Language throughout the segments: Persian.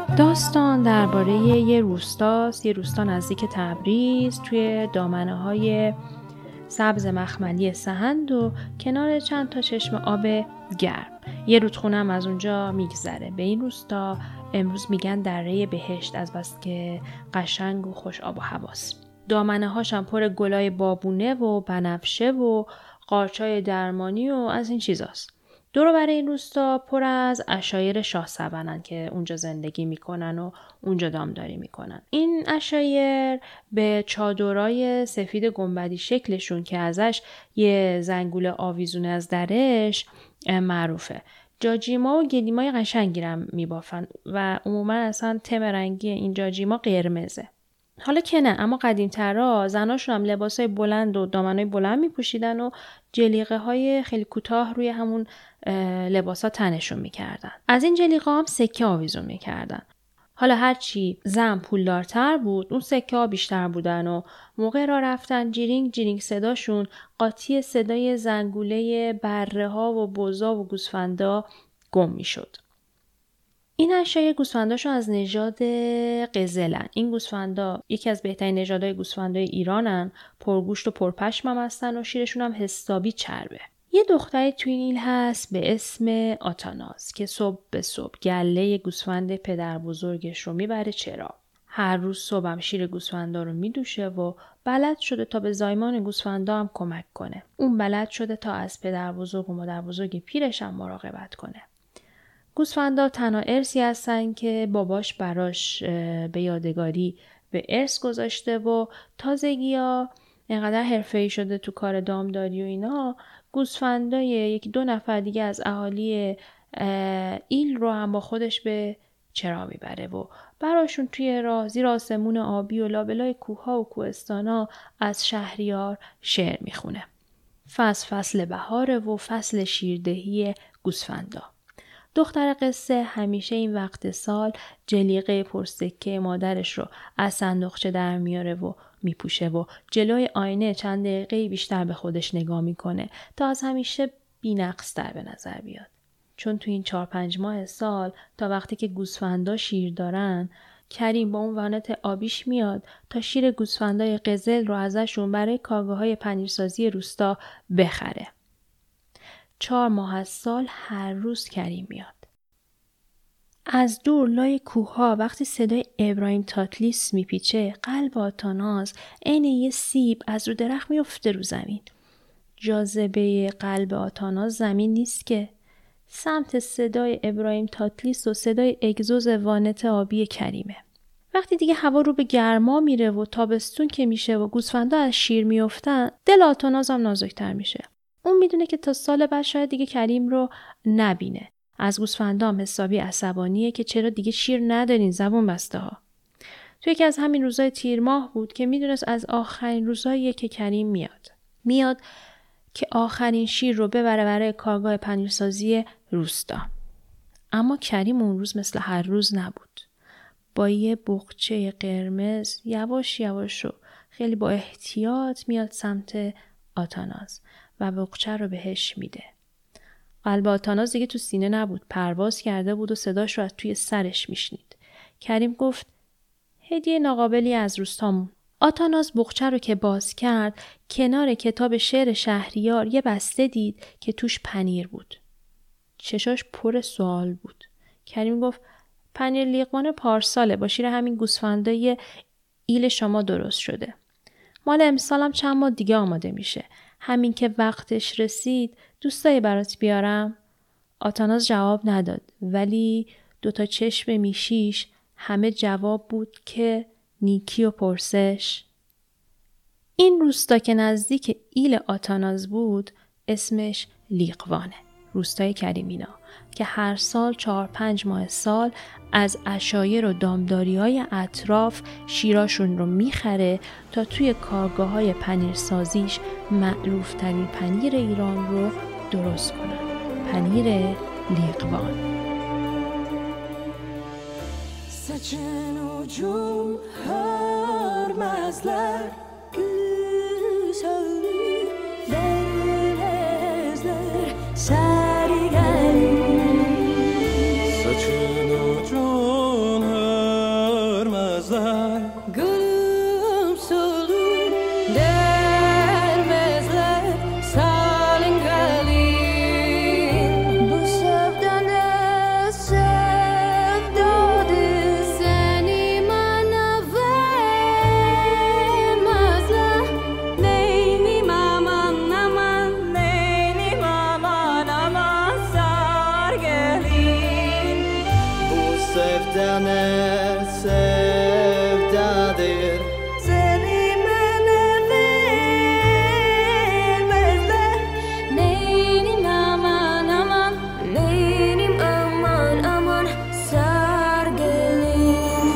داستان درباره یه روستاست، یه روستا نزدیک تبریز توی دامنه‌های سبز مخملی سهند و کنار چند تا چشم آب گرم. یه رودخونه هم از اونجا میگذره. به این روستا امروز میگن دره بهشت، از بس که قشنگ و خوش آب و هواست. دامنه‌هاش هم پر گلای بابونه و بنفشه و قارچای درمانی و از این چیزاست. دور و بر این روستا پر از عشایر شاه سبنن که اونجا زندگی میکنن و اونجا دامداری میکنن. این عشایر به چادرای سفید گنبدی شکلشون که ازش یه زنگول آویزون از درش معروفه. جاجیما و گلیمای قشنگی رو میبافن و عموما اصلا تم رنگی این جاجیما قرمزه. حالا که نه، اما قدیم‌ترا زناشون هم لباسای بلند و دامنای بلند میپوشیدن و جلیقه های خیلی کوتاه روی همون لباسا تنشون میکردن. از این جلیقه هم سکه آویزون میکردن. حالا هرچی زن پولدارتر بود اون سکه ها بیشتر بودن و موقع راه رفتن جیرینگ جیرینگ صداشون قاطی صدای زنگوله بره ها و بزا و گوسفندا گم میشد. این عشایر گوسفنداشون از نژاد قزلن. این گوسفندا یکی از بهترین نژادهای گوسفندای ایرانن، پرگوشت و پرپشم هم هستن و شیرشون هم حسابی چربه. یه دختری توی نیل هست به اسم آتاناز که صبح به صبح گله گوسفند پدر بزرگش رو میبره چرا. هر روز صبح هم شیر گوسفندا رو میدوشه و بلد شده تا به زایمان گوسفندا هم کمک کنه. اون بلد شده تا از پدر بزرگ و مادر بزرگ پیرش هم مراقبت کنه. گوسفندا تنها ارثی هستن که باباش براش به یادگاری به ارث گذاشته و تازگی‌ها اینقدر حرفه‌ای شده تو کار دامداری و اینا، گوسفندای یکی دو نفر دیگه از اهالی ایل رو هم با خودش به چرا میبره و براشون توی راه زیر آسمون آبی و لابلای کوه‌ها و کوهستانا از شهریار شعر میخونه. فصل بهاره و فصل شیردهی گوسفندا. دختر قصه همیشه این وقت سال جلیقه پرسکه مادرش رو از صندوقچه در میاره و میپوشه و جلوی آینه چند دقیقه بیشتر به خودش نگاه میکنه تا از همیشه بی‌نقص‌تر به نظر بیاد. چون تو این 4-5 ماه سال تا وقتی که گوسفندا شیر دارن، کریم با اون وانت آبیش میاد تا شیر گوسفندای قزل رو ازشون برای کارگاه‌های پنیرسازی روستا بخره. 4 ماه از سال هر روز کریم میاد. از دور لای کوه‌ها وقتی صدای ابراهیم تاتلیس میپیچه، قلب آتاناز عین یه سیب از رو درخت میفته رو زمین. جاذبه قلب آتاناز زمین نیست که، سمت صدای ابراهیم تاتلیس و صدای اگزوز وانت آبی کریمه. وقتی دیگه هوا رو به گرما میره و تابستون که میشه و گوسفندا از شیر میافتن، دل آتاناز هم نازک‌تر میشه. اون میدونه که تا سال بعد شاید دیگه کریم رو نبینه. از گوسفندا هم حسابی عصبانیه که چرا دیگه شیر ندارین زبون بسته ها. تو یکی از همین روزای تیر ماه بود که میدونست از آخرین روزاییه که کریم میاد که آخرین شیر رو ببره برای کارگاه پنیرسازی روستا. اما کریم اون روز مثل هر روز نبود. با یه بقچه قرمز یواش یواش و خیلی با احتیاط میاد سمت آتاناز و بقچه رو بهش میده. قلب آتاناز دیگه تو سینه نبود، پرواز کرده بود و صداش رو از توی سرش میشنید. کریم گفت هدیه ناقابلی از روستامون. آتاناز بقچه رو که باز کرد، کنار کتاب شعر شهریار یه بسته دید که توش پنیر بود. چشاش پر سوال بود. کریم گفت پنیر لیقمان پارساله، با شیر همین گوسفندای ایل شما درست شده. مال امسالم چند ماه دیگه آماده میشه. همین که وقتش رسید دوستایی برات بیارم؟ آتاناز جواب نداد، ولی 2 چشم میشیش همه جواب بود که نیکی و پرسش. این روستا که نزدیک ایل آتاناز بود اسمش لیقوانه، روستای کریمینا، که هر سال 4-5 ماه سال از عشایر و دامداری‌های اطراف شیراشون رو میخره تا توی کارگاه‌های پنیرسازیش معروف‌ترین پنیر ایران رو درست کنن. پنیر لیقوان. Saçın ucum hörmezler, güzeli vermezler, sergen. Saçın ucun denne sevdadır. Seni meneler bezler. Neynim aman aman, neynim aman aman, sar gelin.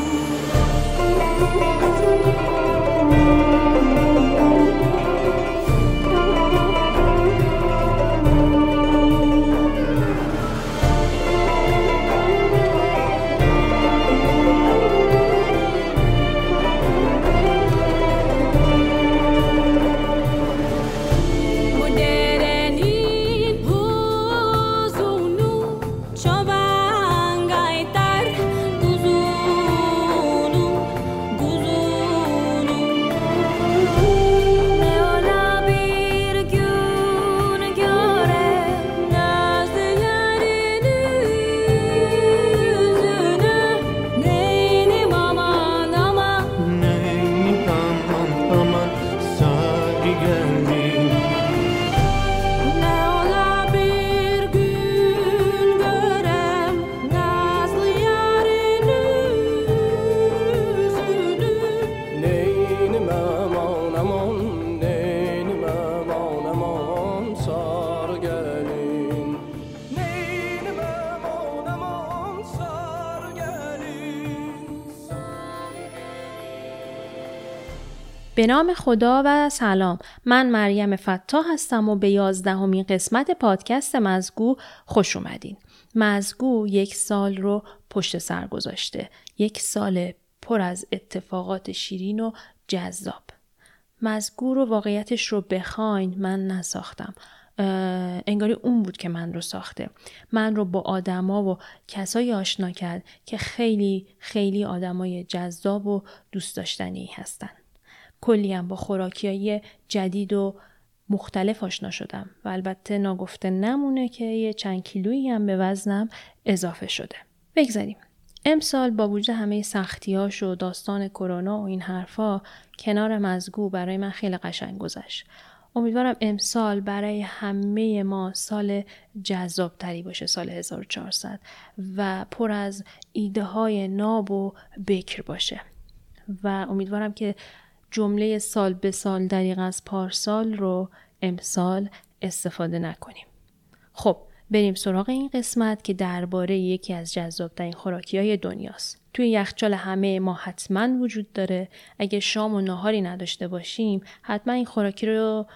به نام خدا و سلام. من مریم فتاح هستم و به 11مین قسمت پادکست مزگو خوش اومدین. مزگو 1 سال رو پشت سر گذاشته. 1 سال پر از اتفاقات شیرین و جذاب. مزگو رو واقعیتش رو بخواین من نساختم. انگاری اون بود که من رو ساخته. من رو با آدما و کسایی آشنا کرد که خیلی خیلی آدمای جذاب و دوست داشتنی هستن. کلی هم با خوراکیای جدید و مختلف آشنا شدم و البته ناگفته نمونه که یه چند کیلویی هم به وزنم اضافه شده. بگذاریم. امسال با وجود همه سختیاش و داستان کرونا و این حرفا کنار مزگو برای من خیلی قشنگ گذشت. امیدوارم امسال برای همه ما سال جذابتری باشه، سال 1400 و پر از ایده های ناب و بکر باشه و امیدوارم که جمله سال به سال دریغ از پارسال رو امسال استفاده نکنیم. خب بریم سراغ این قسمت که درباره یکی از جذاب‌ترین خوراکی‌های دنیاست. توی یخچال همه ما حتما وجود داره. اگه شام و ناهاری نداشته باشیم حتما این خوراکی رو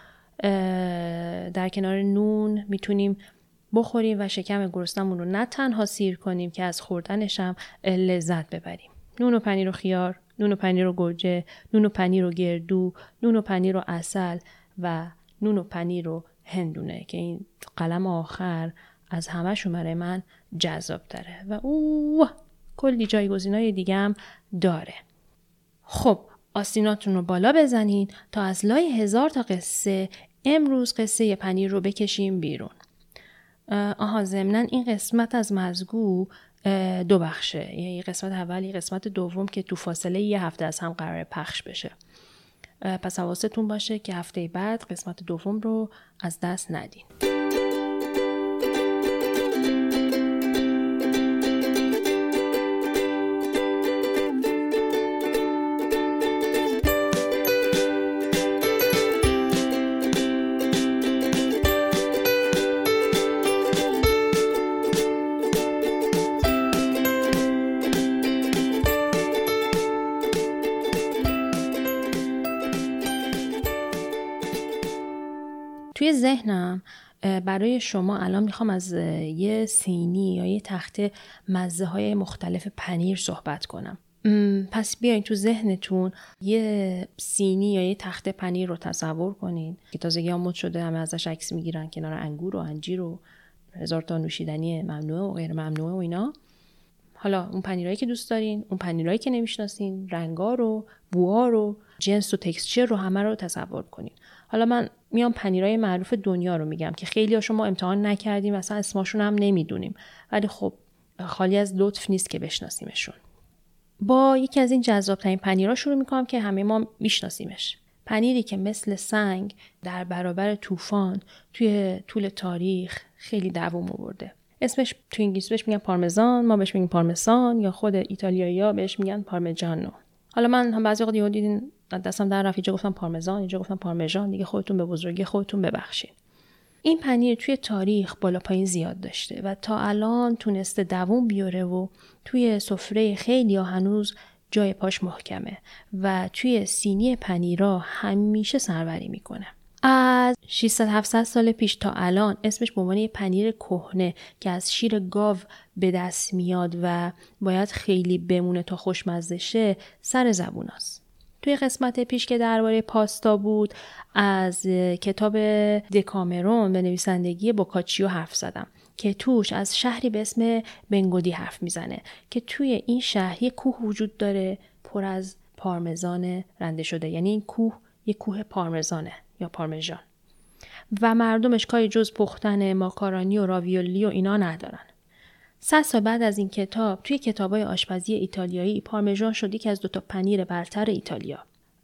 در کنار نون میتونیم بخوریم و شکم گرسنمون رو نه تنها سیر کنیم که از خوردنش هم لذت ببریم. نون و پنیر و خیار، نون و پنیر و گوجه، نون و پنیر و گردو، نون و پنیر و عسل و نون و پنیر و هندونه که این قلم آخر از همه‌شون برای من جذاب تره و کلی جایگزینای دیگه هم داره. خب آستیناتون رو بالا بزنید تا از لای 1000 تا قصه امروز قصه پنیر رو بکشیم بیرون. ضمناً این قسمت از مزگو 2 بخشه، یعنی قسمت اولی قسمت دوم که تو فاصله 1 هفته از هم قراره پخش بشه. پس حواستون باشه که هفته بعد قسمت دوم رو از دست ندین. توی ذهنم برای شما الان میخوام از یه سینی یا یه تخته مزه های مختلف پنیر صحبت کنم. پس بیاین تو ذهنتون یه سینی یا یه تخته پنیر رو تصور کنین که تازگی ها مد شده، همه ازش عکس میگیرن کنار انگور و انجیر و 1000 تا نوشیدنی ممنوعه و غیر ممنوعه و اینا. حالا اون پنیرایی که دوست دارین، اون پنیرایی که نمیشناسین، رنگا رو، بوها رو، جنس و تکسچر رو همه رو تصور کنین. حالا من میام پنیرای معروف دنیا رو میگم که خیلی ها شما امتحان نکردیم، اصلا اسمشون هم نمیدونیم، ولی خب خالی از لطف نیست که بشناسیمشون. با یکی از این جذاب‌ترین پنیرها شروع میکنم که همه ما میشناسیمش. پنیری که مثل سنگ در برابر طوفان توی طول تاریخ خیلی دوام آورده. اسمش تو انگلیسی بهش میگن پارمزان، ما بهش میگیم پارمسان، یا خود ایتالیایی‌ها بهش میگن پارمیجانو. حالا من هم بعضی وقت یهو دیدین دستم در رفت، اینجا گفتم پارمزان، اینجا گفتم پارمیجان، دیگه خودتون به بزرگی خودتون ببخشید. این پنیر توی تاریخ بالا پایین زیاد داشته و تا الان تونسته دووم بیاره و توی سفره خیلی‌ها هنوز جای پاش محکمه و توی سینی پنیرا همیشه سروری میکنه. از 600-700 سال پیش تا الان اسمش به عنوان یه پنیر کهنه که از شیر گاو به دست میاد و باید خیلی بمونه تا خوشمزه شه سر زبوناست. توی قسمت پیش که درباره پاستا بود از کتاب دکامرون به نویسندگی بوکاچیو حرف زدم که توش از شهری به اسم بنگودی حرف میزنه که توی این شهر یه کوه وجود داره پر از پارمزان رنده شده، یعنی این کوه یه کوه پارمزانه یا پارمژان و مردمش کاری جز پختن ماکارونی و راویولی و اینا ندارن. 100 سال بعد از این کتاب توی کتابای آشپزی ایتالیایی پارمژان شد که از 2 پنیر برتر ایتالیا.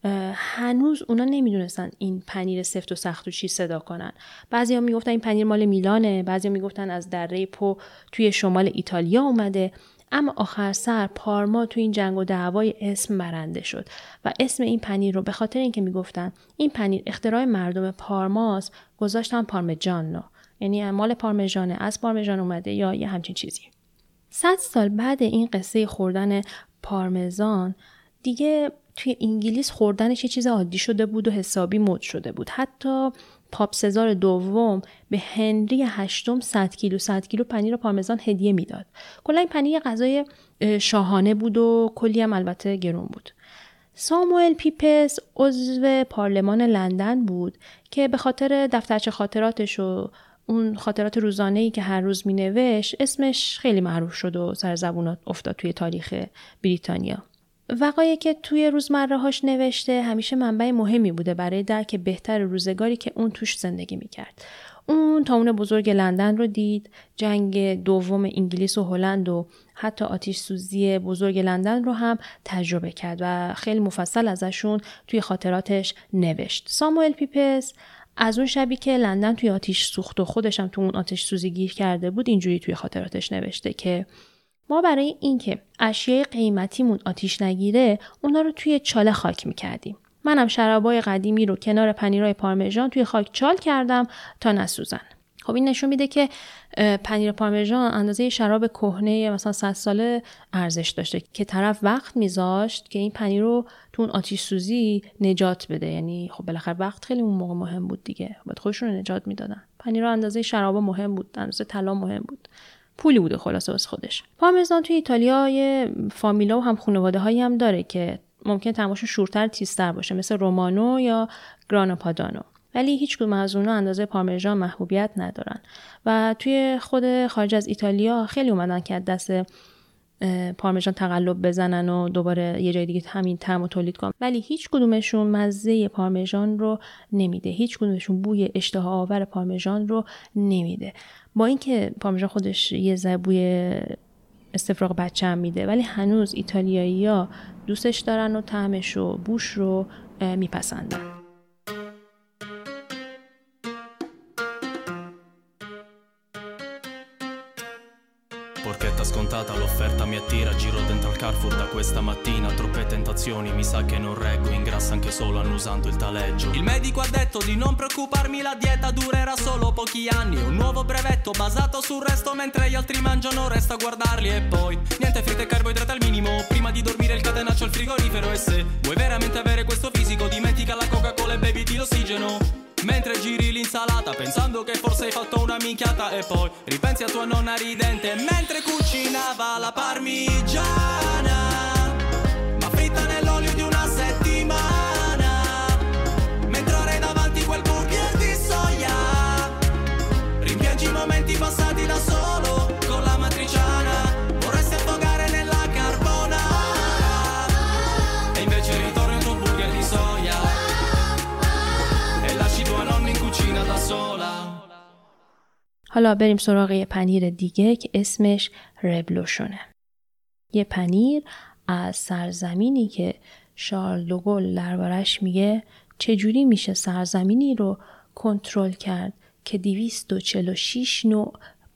هنوز اونا نمیدونستن این پنیر سفت و سخت و چی صدا کنن. بعضیا میگفتن این پنیر مال میلانه، بعضیا میگفتن از دره پو توی شمال ایتالیا اومده. اما آخر سر پارما توی این جنگ و دعوای اسم برنده شد و اسم این پنیر رو به خاطر اینکه میگفتن این پنیر اختراع مردم پارماست گذاشتن پارمیجانو، یعنی مال پارمیجانه، از پارمیجان اومده یا یه همچین چیزی. 100 سال بعد این قصه خوردن پارمزان دیگه توی انگلیس خوردنش یه چیز عادی شده بود و حسابی مد شده بود. حتی پاپ سزار دوم به هنری هشتم 100 کیلو پنیر پارمزان هدیه میداد. کلا این پنیر غذای شاهانه بود و کلی هم البته گرون بود. ساموئل پیپس عضو پارلمان لندن بود که به خاطر دفترچه خاطراتش و اون خاطرات روزانه‌ای که هر روز مینوشت اسمش خیلی معروف شد و سر زبون افتاد توی تاریخ بریتانیا. وقایعی که توی روزمره‌هاش نوشته همیشه منبع مهمی بوده برای درک بهتر روزگاری که اون توش زندگی میکرد. اون تاون بزرگ لندن رو دید، جنگ دوم انگلیس و هلند و حتی آتش سوزی بزرگ لندن رو هم تجربه کرد و خیلی مفصل ازشون توی خاطراتش نوشت. ساموئل پیپس از اون شبی که لندن توی آتش سوخت و خودش هم تو اون آتش سوزی گیر کرده بود اینجوری توی خاطراتش نوشته که ما برای اینکه اشیای قیمتیمون آتیش نگیره اونا رو توی چاله خاک میکردیم. منم شرابای قدیمی رو کنار پنیرای پارمیجان توی خاک چال کردم تا نسوزن. خب این نشون میده که پنیر پارمیجان اندازه شراب کهنه مثلا 100 ساله ارزش داشته که طرف وقت میذاشت که این پنیر رو تو اون آتش سوزی نجات بده. یعنی خب بالاخره وقت خیلی اون موقع مهم بود دیگه، بعد خودشون رو نجات میدادن. پنیرها اندازه شرابا مهم بود، اندازه طلا مهم بود، پولی بوده خلاصه واسه خودش. پارمزان توی ایتالیا یه فامیلا و هم خانواده‌هایی هم داره که ممکنه طعمشون شورتر تیزتر باشه، مثل رومانو یا گرانو پادانو، ولی هیچ کدوم از اونها اندازه پارمیجان محبوبیت ندارن و توی خود خارج از ایتالیا خیلی اومدن که از دست پارمیجان تقلب بزنن و دوباره یه جای دیگه همین طعمو تولید کنن، ولی هیچ کدومشون مزه پارمیجان رو نمیده، هیچ کدومشون بوی اشتها آور پارمیجان رو نمیده. با اینکه پارمیجان خودش یه ذره بوی استفراغ بچه هم میده، ولی هنوز ایتالیایی‌ها دوستش دارن و طعمش و بوش رو میپسندن. Porchetta scontata, l'offerta mi attira, giro dentro al Carrefour da questa mattina, troppe tentazioni, mi sa che non reggo, ingrassa anche solo annusando il taleggio. Il medico ha detto di non preoccuparmi, la dieta durerà solo pochi anni, un nuovo brevetto basato sul resto mentre gli altri mangiano, resta a guardarli e poi niente fritte e carboidrati al minimo, prima di dormire il catenaccio al frigorifero e se vuoi veramente avere questo fisico dimentica la Coca-Cola e beviti l'ossigeno. Mentre giri l'insalata pensando che forse hai fatto una minchiata e poi ripensi a tua nonna ridente mentre cucinava la parmigiana, ma fritta nell'olio di una settimana, mentre ora hai davanti quel burger di soia, rimpiangi i momenti passati da solo con la matriciana, vorresti affogare nella carbonara e invece ritorni al tuo burger di soia. حالا بریم سراغ یه پنیر دیگه که اسمش ربلوشونه. یه پنیر از سرزمینی که شارل دوگل دربارش میگه چجوری میشه سرزمینی رو کنترل کرد که 246 نوع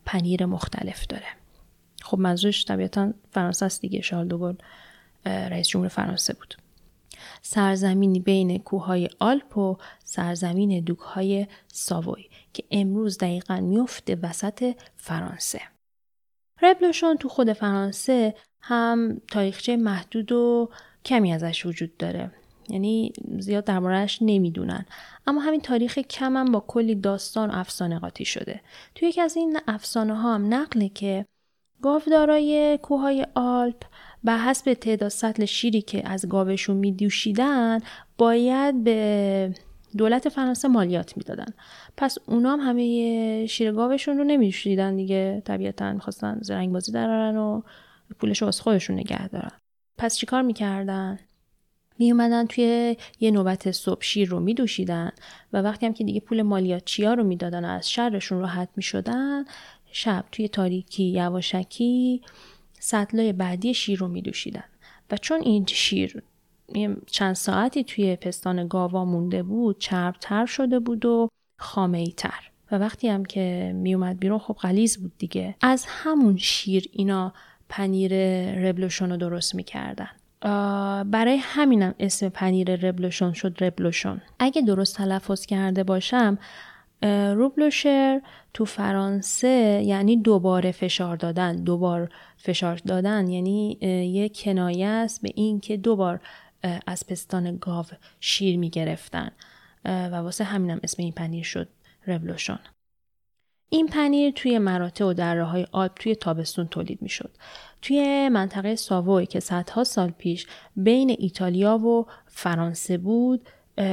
پنیر مختلف داره. خب منظورش طبیعتاً فرانسه است دیگه، شارل دوگل رئیس جمهور فرانسه بود. سرزمینی بین کوههای آلپ و سرزمین دوک‌های ساووی که امروز دقیقاً میفته وسط فرانسه. ربلوشون تو خود فرانسه هم تاریخچه محدود و کمی ازش وجود داره، یعنی زیاد درباره‌اش نمیدونن، اما همین تاریخ کم هم با کلی داستان و افسانه قاطی شده. توی یکی از این افسانه ها هم نقله که گاودارای کوههای آلپ بر حسب تعداد سطل شیری که از گاوشون میدوشیدن باید به دولت فرانسه مالیات میدادن. پس اونا هم همه شیر گاوشون رو نمیدوشیدن دیگه، طبیعتاً می‌خواستن زرنگ بازی درارن و پولش رو واسه خودشون نگه دارن. پس چیکار میکردن؟ می اومدن توی یه نوبت صبح شیر رو میدوشیدن و وقتی هم که دیگه پول مالیاتچیا رو میدادن و از شرشون راحت میشدن، شب توی تاریکی یواشکی سطلای بعدی شیر رو میدوشیدن و چون این شیر چند ساعتی توی پستان گاوا مونده بود، چربتر شده بود و خامه‌ای تر و وقتی هم که می اومد بیرون خب غلیظ بود دیگه. از همون شیر اینا پنیر ربلوشون رو درست میکردن. برای همینم اسم پنیر ربلوشون شد ربلوشون. اگه درست تلفظ کرده باشم، روبلوشر تو فرانسه یعنی دوباره فشار دادن. دوبار فشار دادن یعنی یه کنایه است به این که دوبار از پستان گاو شیر میگرفتن و واسه همینم اسم این پنیر شد ربلوشون. این پنیر توی مراتع و دره‌های آلپ توی تابستون تولید میشد. توی منطقه ساووی که صدها سال پیش بین ایتالیا و فرانسه بود،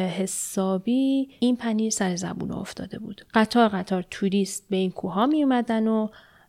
حسابی این پنیر سر زبون افتاده بود. قطار توریست به این کوها می اومدن و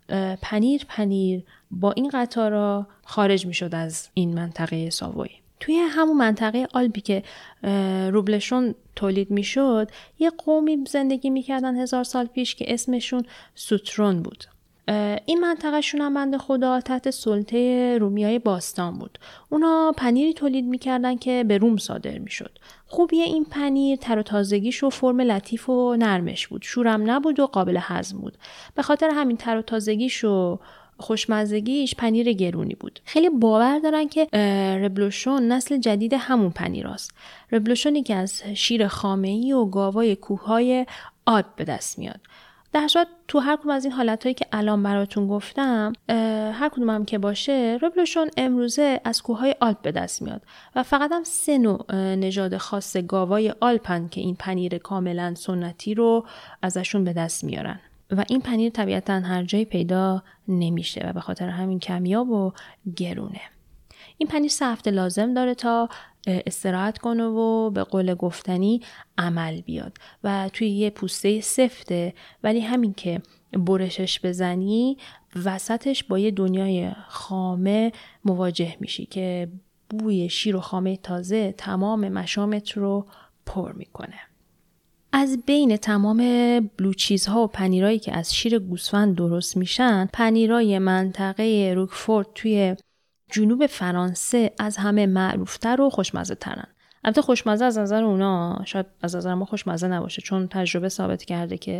پنیر با این قطارا خارج می شد از این منطقه ساووی. توی همون منطقه آلپی که روبلوشون تولید می شد، یه قومی زندگی می کردن 1000 سال پیش که اسمشون سوترون بود. این منطقه شون هم بنده خدا تحت سلطه رومیای باستان بود. اونا پنیری تولید میکردن که به روم صادر میشد. خوبیه این پنیر تر و تازگیش و فرم لطیف و نرمش بود. شورم نبود و قابل هضم بود. به خاطر همین تر و تازگیش و خوشمزگیش پنیر گرونی بود. خیلی باور دارن که ربلوشون نسل جدید همون پنیراست. ربلوشونی که از شیر خامه‌ای و گاوای کوههای آلپ به دست میاد. در صورت تو هر کدوم از این حالتایی که الان براتون گفتم، هر کدوم هم که باشه، ربلوشون امروزه از کوههای آلپ به دست میاد و فقط هم 3 نوع نژاد خاص گاوای آلپن که این پنیر کاملا سنتی رو ازشون به دست میارن و این پنیر طبیعتاً هر جایی پیدا نمیشه و به خاطر همین کمیاب و گرونه. این پنیر 3 هفته لازم داره تا استراحت کنه و به قول گفتنی عمل بیاد و توی یه پوسته سفته، ولی همین که برشش بزنی وسطش با یه دنیای خامه مواجه میشی که بوی شیر و خامه تازه تمام مشامت رو پر میکنه. از بین تمام بلوچیزها و پنیرایی که از شیر گوسفند درست میشن، پنیرای منطقه روکفورت توی جنوب فرانسه از همه معروفتر و خوشمزه ترن. البته خوشمزه از نظر اونا شاید از نظر ما خوشمزه نباشه، چون تجربه ثابت کرده که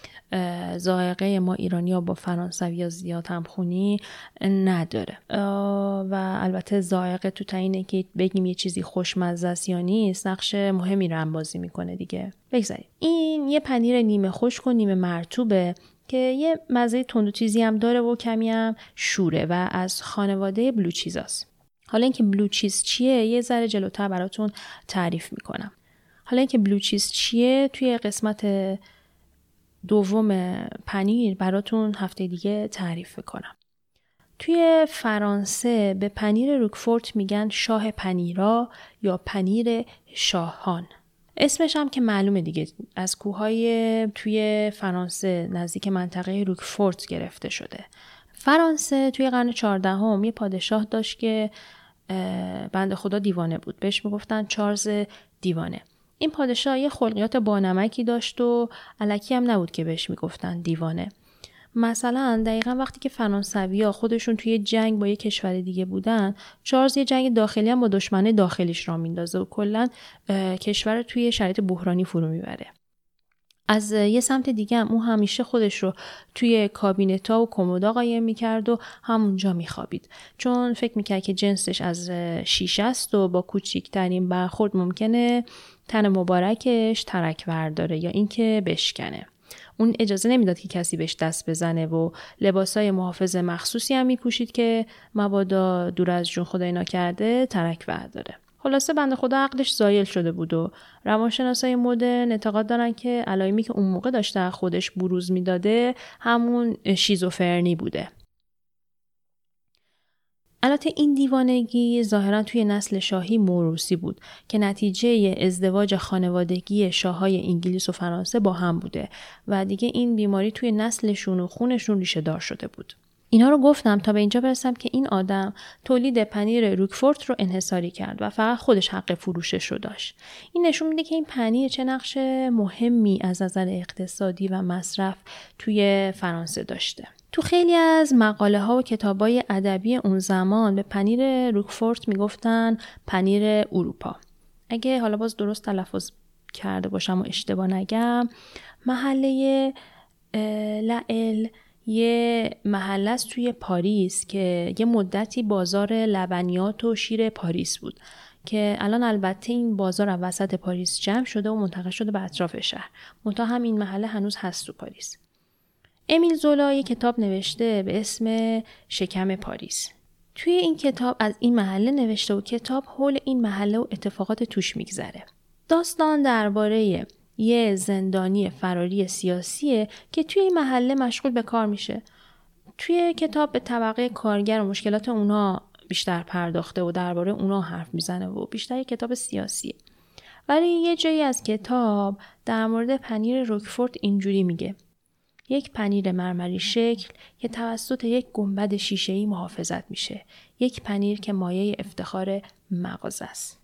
ذائقه ما ایرانی‌ها با فرانسوی‌ها زیاد همخونی نداره و البته ذائقه تو تعیینه که بگیم یه چیزی خوشمزه است یا نیست نقش مهمی رو هم بازی میکنه دیگه. بگذاریم این یه پنیر نیمه خشک و نیمه مرطوبه که یه مزه تند و تیزی هم داره و کمی هم شوره و از خانواده بلوچیزاست. حالا اینکه بلوچیز چیه یه ذره جلوتر براتون تعریف میکنم. حالا اینکه بلوچیز چیه توی قسمت دوم پنیر براتون هفته دیگه تعریف میکنم. توی فرانسه به پنیر روکفورت میگن شاه پنیرا یا پنیر شاهان. اسمش هم که معلومه دیگه، از کوههای توی فرانسه نزدیک منطقه روکفورت گرفته شده. فرانسه توی قرن 14 یه پادشاه داشت که بنده خدا دیوانه بود. بهش میگفتن چارلز دیوانه. این پادشاه یه خلقیات بانمکی داشت و الکی هم نبود که بهش میگفتن دیوانه. مثلا دقیقا وقتی که فرانسوی‌ها خودشون توی جنگ با یه کشور دیگه بودن، چارلز یه جنگ داخلی هم با دشمن داخلیش را میندازه و کلا کشور توی شرایط بحرانی فرو میبره. از یه سمت دیگه هم اون همیشه خودش رو توی کابینتا و کمودا قایم میکرد و همونجا میخوابید، چون فکر میکرد که جنسش از شیشه است و با کوچیکترین برخورد ممکنه تن مبارکش ترک ورداره یا اینکه بشکنه. اون اجازه نمیداد که کسی بهش دست بزنه و لباسای محافظ مخصوصی هم میپوشید که مبادا دور از جون خدای ناکرده ترک ورداره. خلاصه بنده خدا عقلش زایل شده بود و روانشناسای مدرن اعتقاد دارن که علائمی که اون موقع داشته خودش بروز میداده همون شیزوفرنی بوده. البته این دیوانگی ظاهرا توی نسل شاهی موروثی بود که نتیجه ازدواج خانوادگی شاههای انگلیس و فرانسه با هم بوده و دیگه این بیماری توی نسلشون و خونشون ریشه دار شده بود. اینا رو گفتم تا به اینجا برسم که این آدم تولید پنیر روکفورت رو انحصاری کرد و فقط خودش حق فروشش رو داشت. این نشون میده که این پنیر چه نقش مهمی از نظر اقتصادی و مصرف توی فرانسه داشته. تو خیلی از مقاله ها و کتاب های ادبی اون زمان به پنیر روکفورت میگفتن پنیر اروپا. اگه حالا باز درست تلفظ کرده باشم و اشتباه نگم، محله لائل یه محله است توی پاریس که یه مدتی بازار لبنیات و شیر پاریس بود که الان البته این بازار وسط پاریس جمع شده و منتقل شده به اطراف شهر. منتها هم این محله هنوز هست تو پاریس. امیل زولا یه کتاب نوشته به اسم شکم پاریس. توی این کتاب از این محله نوشته و کتاب حول این محله و اتفاقات توش میگذره. داستان درباره یه زندانی فراری سیاسیه که توی این محله مشغول به کار میشه. توی کتاب به طبقه کارگر و مشکلات اونا بیشتر پرداخته و درباره اونا حرف میزنه و بیشتر یه کتاب سیاسیه. ولی یه جایی از کتاب در مورد پنیر روکفورت اینجوری میگه: یک پنیر مرمری شکل که توسط یک گنبد شیشه‌ای محافظت میشه. یک پنیر که مایه افتخار مغازه است.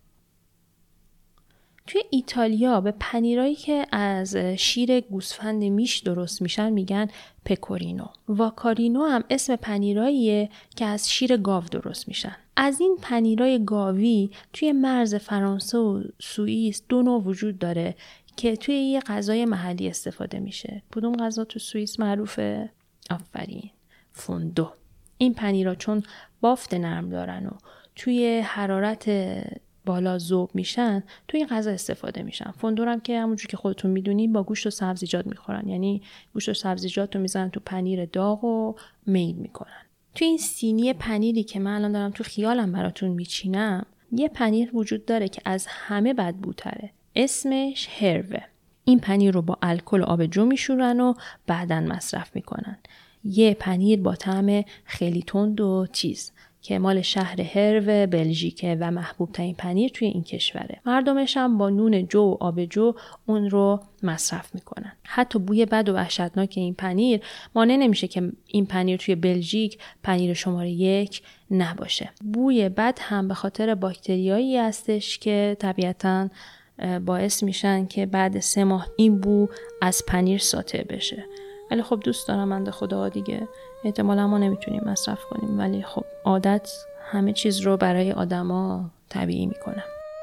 توی ایتالیا به پنیرایی که از شیر گوسفند میش درست میشن میگن پکورینو. واکارینو هم اسم پنیراییه که از شیر گاو درست میشن. از این پنیرای گاوی توی مرز فرانسه و سوئیس 2 نوع وجود داره که توی یه غذای محلی استفاده میشه. کدوم غذا تو سوئیس معروفه؟ آفرین، فوندو. این پنیرها چون بافت نرم دارن و توی حرارت بالا ذوب میشن توی این غذا استفاده میشن. فوندو هم که همونجوری که خودتون میدونین با گوشت و سبزیجات میخورن، یعنی گوشت و سبزیجات رو میزنن تو پنیر داغ و میل میکنن. توی این سینی پنیری که من الان دارم تو خیالم براتون میچینم یه پنیر وجود داره که از همه بدبوتره. اسمش هروه. این پنیر رو با الکل و آبجو میشورن و بعداً مصرف میکنن. یه پنیر با طعم خیلی تند و تیز که مال شهر هروه بلژیکه و محبوب ترین پنیر توی این کشوره. مردمش هم با نون جو و آبجو اون رو مصرف میکنن. حتی بوی بد و وحشتناک این پنیر مانع نمیشه که این پنیر توی بلژیک پنیر شماره 1 نباشه. بوی بد هم به خاطر باکتریایی هستش که طبیعتاً باعث میشن که بعد 3 ماه این بو از پنیر ساطع بشه. ولی خب دوست دارم بنده خدا دیگه، احتمالا ما نمیتونیم مصرف کنیم، ولی خب عادت همه چیز رو برای آدما طبیعی میکنه.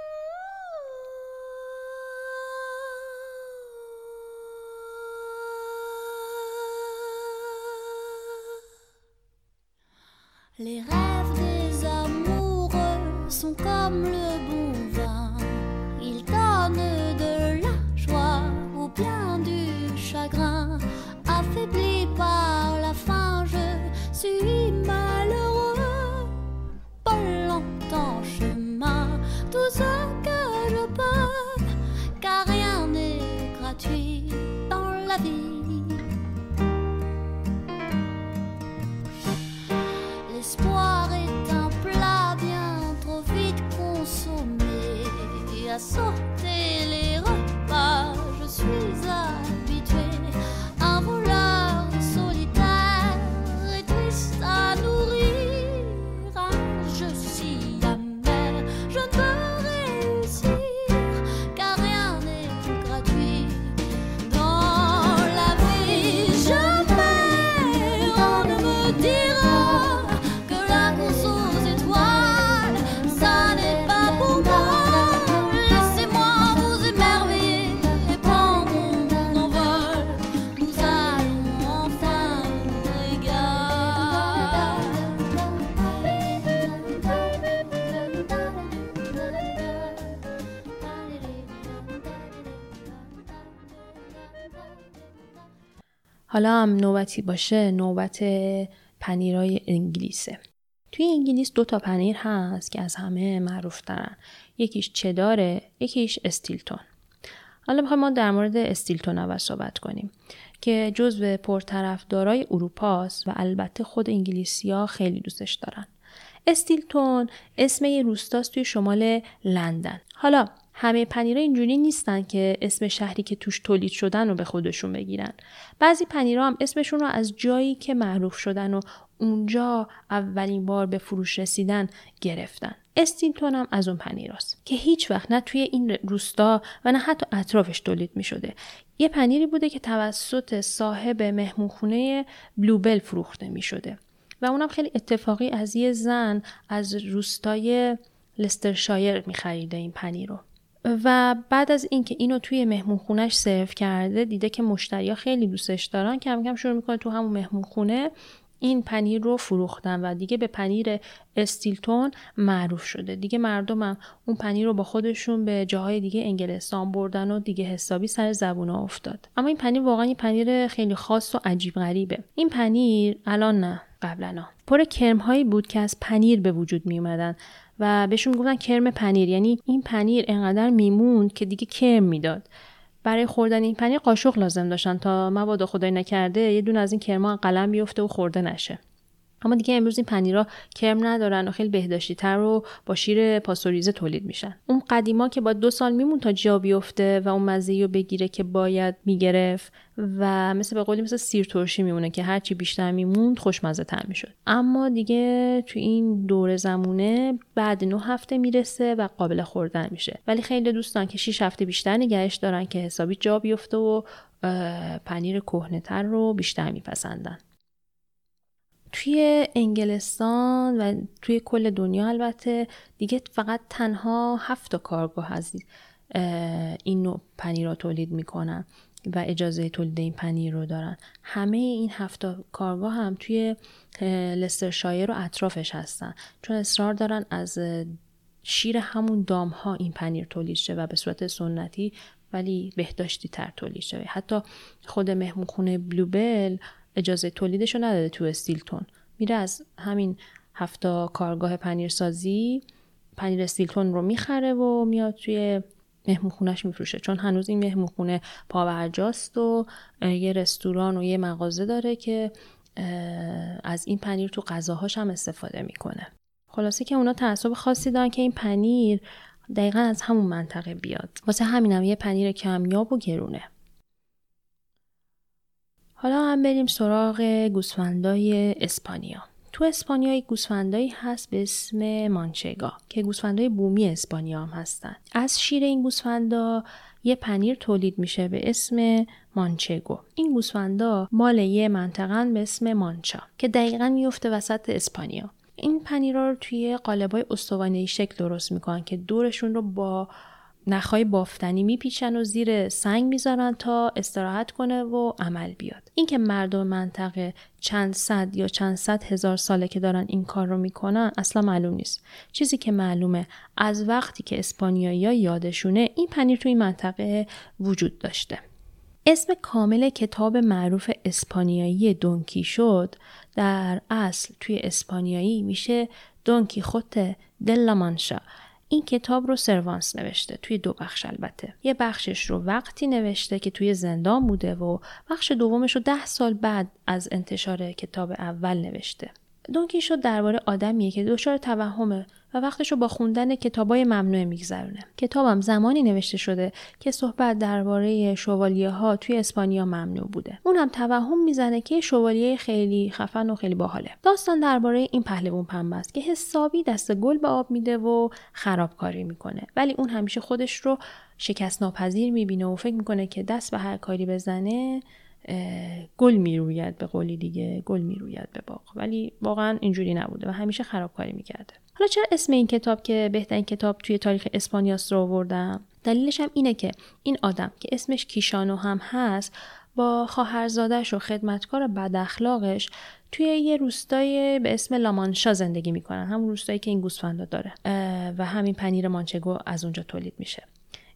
Les rêves des amoureux sont comme le bon vin. Ils donnent de la joie ou bien du chagrin. Affaibli par la faim, je suis malheureux. Pas longtemps chemin, tout ce que je peux, car rien n'est gratuit dans la vie. L'espoir est un plat bien trop vite consommé. À sauter les repas, je suis habitué. Un voleur solitaire et triste à nourrir. Un jeu si amer, je ne peux réussir, car rien n'est gratuit dans la vie. Jamais on ne me dira que la course aux étoiles, ça n'est pas pour moi. Laissez-moi vous émerveiller et prendre mon حالا هم نوبتی باشه نوبت پنیرای انگلیسه. توی انگلیس 2 تا پنیر هست که از همه معروف ترن. یکیش چداره، یکیش استیلتون. حالا بخوایم ما در مورد استیلتون اول صحبت کنیم که جزو پرطرفدارای اروپاست و البته خود انگلیسی‌ها خیلی دوستش دارن. استیلتون اسم یه روستاست توی شمال لندن. حالا همه پنیرها اینجوری نیستن که اسم شهری که توش تولید شدن رو به خودشون بگیرن. بعضی پنیرها هم اسمشون رو از جایی که معروف شدن و اونجا اولین بار به فروش رسیدن گرفتن. استیلتون هم از اون پنیراست که هیچ وقت نه توی این روستا و نه حتی اطرافش تولید می شده. یه پنیری بوده که توسط صاحب مهمونخونه بلوبل فروخته می شده و اونم خیلی اتفاقی از یه زن از روستای لسترشایر می خریده این پنیر رو. و بعد از اینکه اینو توی مهمونخونه‌اش سرو کرده دیده که مشتری‌ها خیلی دوستش دارن، کم کم شروع میکنه تو همون مهمونخونه این پنیر رو فروختن و دیگه به پنیر استیلتون معروف شده. دیگه مردم هم اون پنیر رو با خودشون به جاهای دیگه انگلستان بردن و دیگه حسابی سر زبونا افتاد. اما این پنیر واقعا یه پنیر خیلی خاص و عجیب غریبه. این پنیر الان نه، قبلا پر کرم‌هایی بود که از پنیر به وجود می اومدن و بهشون گفتن کرم پنیر، یعنی این پنیر انقدر میموند که دیگه کرم میداد. برای خوردن این پنیر قاشق لازم داشتن تا مبادا خدای نکرده یه دونه از این کرما قلم بیفته و خورده نشه. اما دیگه امروز این پنیرها کرم ندارن و خیلی بهداشتی تر و با شیر پاستوریزه تولید میشن. اون قدیما که با 2 سال میمون تا جا بیفته و اون مزه‌ای رو بگیره که باید میگرفت و مثل به قولی مثل سیر ترشی میمونه که هرچی بیشتر میموند خوشمزه تر میشد. اما دیگه تو این دور زمونه بعد 9 هفته میرسه و قابل خوردن میشه. ولی خیلی دوستان که 6 هفته بیشتر نگهش دارن که حسابی جا بیفته و پنیر کهنه‌تر رو بیشتر میپسندن. توی انگلستان و توی کل دنیا البته دیگه فقط تنها 7 تا کارگاه از این نوع پنیرها تولید میکنن و اجازه تولید این پنیر رو دارن. همه این 7 تا کارگاه هم توی لسترشایر و اطرافش هستن، چون اصرار دارن از شیر همون دام ها این پنیر تولید شه و به صورت سنتی ولی بهداشتی تر تولید شه. حتی خود مهمونخونه بلوبل اجازه تولیدشو نداده تو استیلتون. میره از همین 7 تا کارگاه پنیرسازی پنیر استیلتون رو میخره و میاد توی مهمونخونه‌اش میفروشه، چون هنوز این مهمونخونه پابرجاست و یه رستوران و یه مغازه داره که از این پنیر تو غذاهاش هم استفاده میکنه. خلاصه که اونا تعصب خاصی دارن که این پنیر دقیقاً از همون منطقه بیاد. واسه همینم یه پنیر کمیاب و گرونه. حالا هم بریم سراغ گوسفندای اسپانیا. تو اسپانیا یک گوسفندایی هست به اسم مانچگا که گوسفندای بومی اسپانیا هم هستن. از شیر این گوسفندا یه پنیر تولید میشه به اسم مانچگو. این گوسفندا مال یه منطقه به اسم مانچا که دقیقاً میفته وسط اسپانیا. این پنیرها رو توی قالب‌های استوانه‌ای شکل درست میکنن که دورشون رو با نخای بافتنی میپیچن و زیر سنگ میذارن تا استراحت کنه و عمل بیاد. این که مردم منطقه چند صد یا چند صد هزار ساله که دارن این کار رو میکنن اصلا معلوم نیست. چیزی که معلومه از وقتی که اسپانیایی‌ها یادشونه این پنیر توی این منطقه وجود داشته. اسم کامل کتاب معروف اسپانیایی دون کیشوت در اصل توی اسپانیایی میشه دون کیخوته دل لا مانچا. این کتاب رو سروانس نوشته توی 2 بخش البته. یه بخشش رو وقتی نوشته که توی زندان بوده و بخش دومش رو 10 سال بعد از انتشار کتاب اول نوشته. دون کیشوت درباره آدمیه که دچار توهمه و وقتش رو با خوندن کتابای ممنوعه میگذرونه. کتابم زمانی نوشته شده که صحبت درباره شوالیه‌ها توی اسپانیا ممنوع بوده. اونم توهم میزنه که شوالیه خیلی خفن و خیلی باحاله. داستان درباره این پهلوان پنبه است که حسابی دست گل به آب میده و خرابکاری میکنه، ولی اون همیشه خودش رو شکست ناپذیر میبینه و فکر میکنه که دست به هر کاری بزنه گل میروید، به قولی دیگه گل میروید به باغ، ولی واقعا اینجوری نبوده و همیشه خرابکاری میکرده. حالا چرا اسم این کتاب که بهترین کتاب توی تاریخ اسپانیاست رو آوردم؟ دلیلش هم اینه که این آدم که اسمش کیشانو هم هست با خواهرزادش و خدمتکار بد اخلاقش توی یه روستای به اسم لامانشا زندگی میکنن، همون روستایی که این گوسفندا داره و همین پنیر مانچگو از اونجا تولید میشه.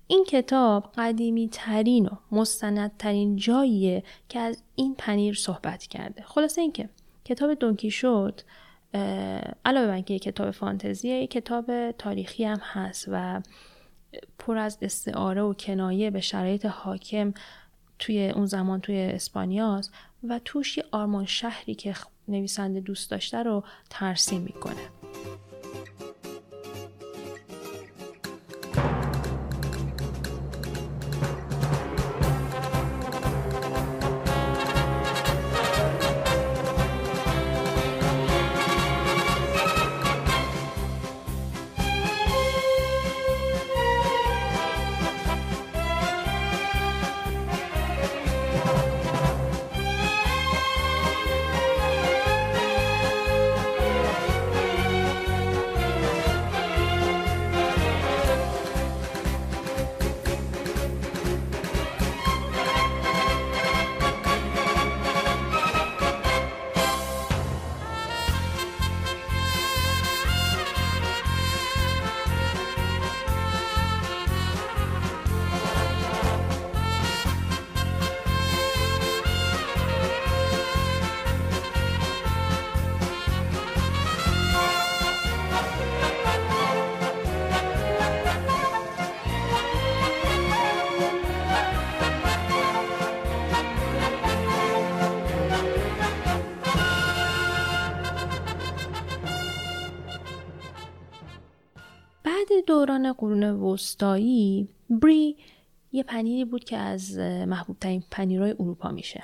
این کتاب قدیمی ترین و مستندترین جاییه که از این پنیر صحبت کرده. خلاصه این که کتاب دونکیشوت علاوه بر اینکه یک کتاب فانتزیه، یک کتاب تاریخی هم هست و پر از استعاره و کنایه به شرایط حاکم توی اون زمان توی اسپانیاست و توش یه آرمان شهری که نویسنده دوست داشته رو ترسیم میکنه. دوران قرون وسطایی بری یه پنیری بود که از محبوب ترین پنیرهای اروپا میشه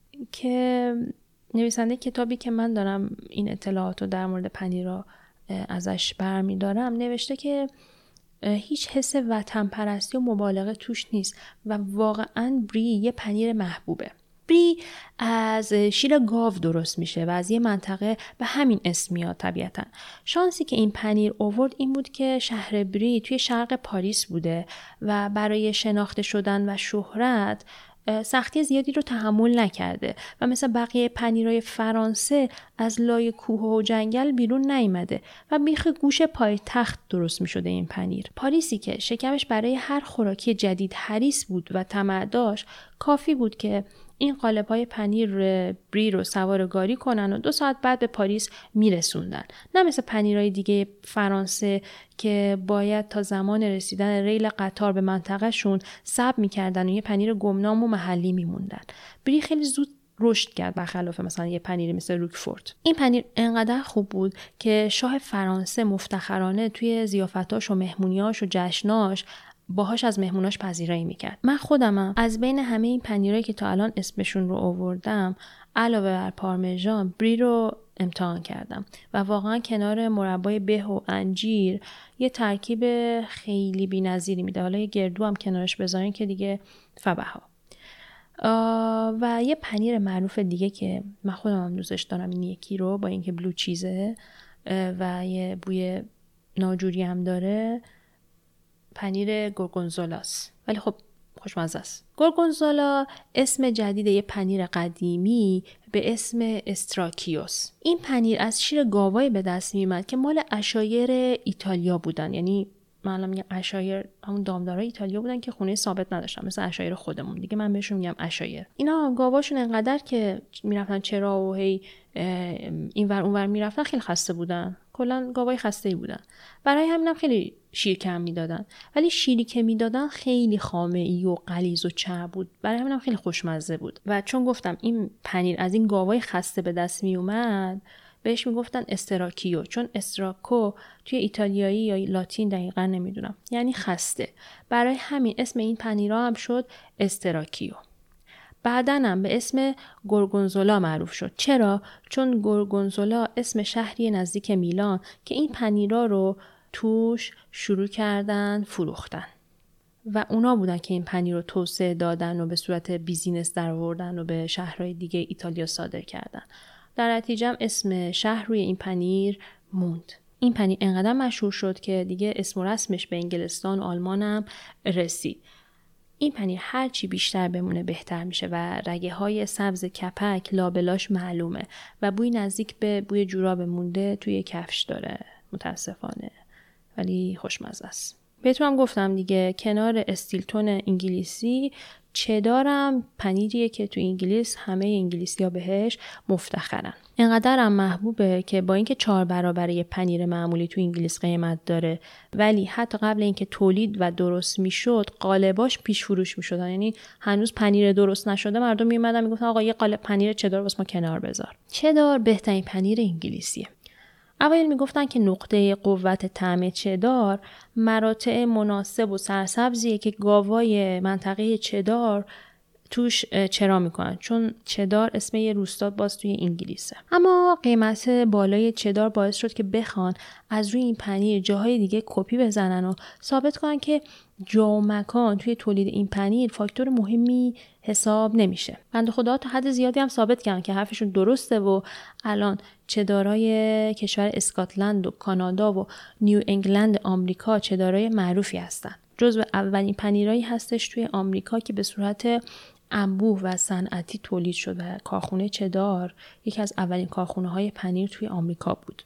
که نویسنده کتابی که من دارم این اطلاعات رو در مورد پنیرها ازش برمیدارم نوشته که هیچ حس وطن پرستی و مبالغه توش نیست و واقعا بری یه پنیر محبوبه. بری از شیر گاو درست میشه و از یه منطقه به همین اسم میاد طبیعتا. شانسی که این پنیر آورد این بود که شهر بری توی شرق پاریس بوده و برای شناخته شدن و شهرت سختی زیادی رو تحمل نکرده و مثل بقیه پنیرهای فرانسه از لای کوه و جنگل بیرون نیامده و بیخ گوش پایتخت درست می شده این پنیر. پاریسی که شکمش برای هر خوراکی جدید حریص بود و طمع داشت کافی بود که این قالب‌های پنیر بری رو سوار گاری کنن و 2 ساعت بعد به پاریس میرسوندن. نه مثل پنیرهای دیگه فرانسه که باید تا زمان رسیدن ریل قطار به منطقهشون صبر میکردن و یه پنیر گمنام و محلی میموندن. بری خیلی زود رشد کرد برخلاف مثلا یه پنیر مثل روکفورت. این پنیر انقدر خوب بود که شاه فرانسه مفتخرانه توی ضیافتاش و مهمونیاش و جشناش باهاش از مهموناش پذیرایی میکرد. من خودمم از بین همه این پنیرایی که تا الان اسمشون رو آوردم علاوه بر پارمژان بری رو امتحان کردم و واقعا کنار مربای به و انجیر یه ترکیب خیلی بی‌نظیری میده. حالا یه گردو هم کنارش بذارین که دیگه فبها. و یه پنیر معروف دیگه که من خودم هم دوستش دارم این یکی رو با اینکه بلو چیزه و یه بوی ناجوری هم داره، پنیر گورگونزولاست، ولی خب خوشمزه است. گورگونزولا اسم جدید یه پنیر قدیمی به اسم استراکیوس. این پنیر از شیر گاوای به دست میومد که مال عشایر ایتالیا بودن. یعنی من میگم عشایر همون دامدارای ایتالیا بودن که خونه ثابت نداشتن مثل عشایر خودمون دیگه. من بهشون میگم عشایر. اینا گاواشون انقدر که میرفتن چرا و هی اینور اونور میرفتن خیلی خسته بودن. کلا گاوای خسته‌ای بودن. برای همینم خیلی شیر کم میدادن. ولی شیری که میدادن خیلی خامه‌ای و غلیظ و چرب بود. برای همینم خیلی خوشمزه بود. و چون گفتم این پنیر از این گاوای خسته به دست می اومد، بهش میگفتن استراکیو، چون استراکو توی ایتالیایی یا لاتین دقیقا نمیدونم یعنی خسته. برای همین اسم این پنیرها هم شد استراکیو. بعداً هم به اسم گورگونزولا معروف شد. چرا؟ چون گورگونزولا اسم شهری نزدیک میلان که این پنیرها رو توش شروع کردن فروختن و اونا بودن که این پنیر رو توسعه دادن و به صورت بیزینس در آوردن و به شهرهای دیگه ایتالیا صادر کردن. در نتیجه هم اسم شهر روی این پنیر موند. این پنیر انقدر مشهور شد که دیگه اسم و رسمش به انگلستان و آلمان هم رسید. این پنیر هرچی بیشتر بمونه بهتر میشه و رگه های سبز کپک لابلاش معلومه و بوی نزدیک به بوی جوراب مونده توی کفش داره. متاسفانه ولی خوشمزه است. بهتونم گفتم دیگه کنار استیلتون انگلیسی چدارم پنیریه که تو انگلیس همه انگلیسی‌ها بهش مفتخرن. اینقدرم محبوبه که با اینکه 4 برابر یه پنیر معمولی تو انگلیس قیمت داره، ولی حتی قبل اینکه تولید و درست میشد قالباش پیش فروش میشدن. یعنی هنوز پنیر درست نشده مردم میومدن میگفتن آقا یه قالب پنیر چدار واسه ما کنار بذار. چدار بهترین پنیر انگلیسیه. اوایل میگفتن که نقطه قوت طعم چدار مراتع مناسب و سرسبزیه که گاوای منطقه چدار توش چرا میکنن، چون چدار اسم یه روستا باز توی انگلیسه. اما قیمت بالای چدار باعث شد که بخوان از روی این پنیر جاهای دیگه کپی بزنن و ثابت کنن که جا و مکان توی تولید این پنیر فاکتور مهمی حساب نمیشه. بنده خدا تا حد زیادی هم ثابت کردن که حرفشون درسته و الان چدارای کشور اسکاتلند و کانادا و نیو انگلند آمریکا چدارای معروفی هستن. جزو اولین پنیرایی هستش توی آمریکا که به صورت انبوه و صنعتی تولید شد و کارخونه چدار یکی از اولین کارخونه‌های پنیر توی آمریکا بود.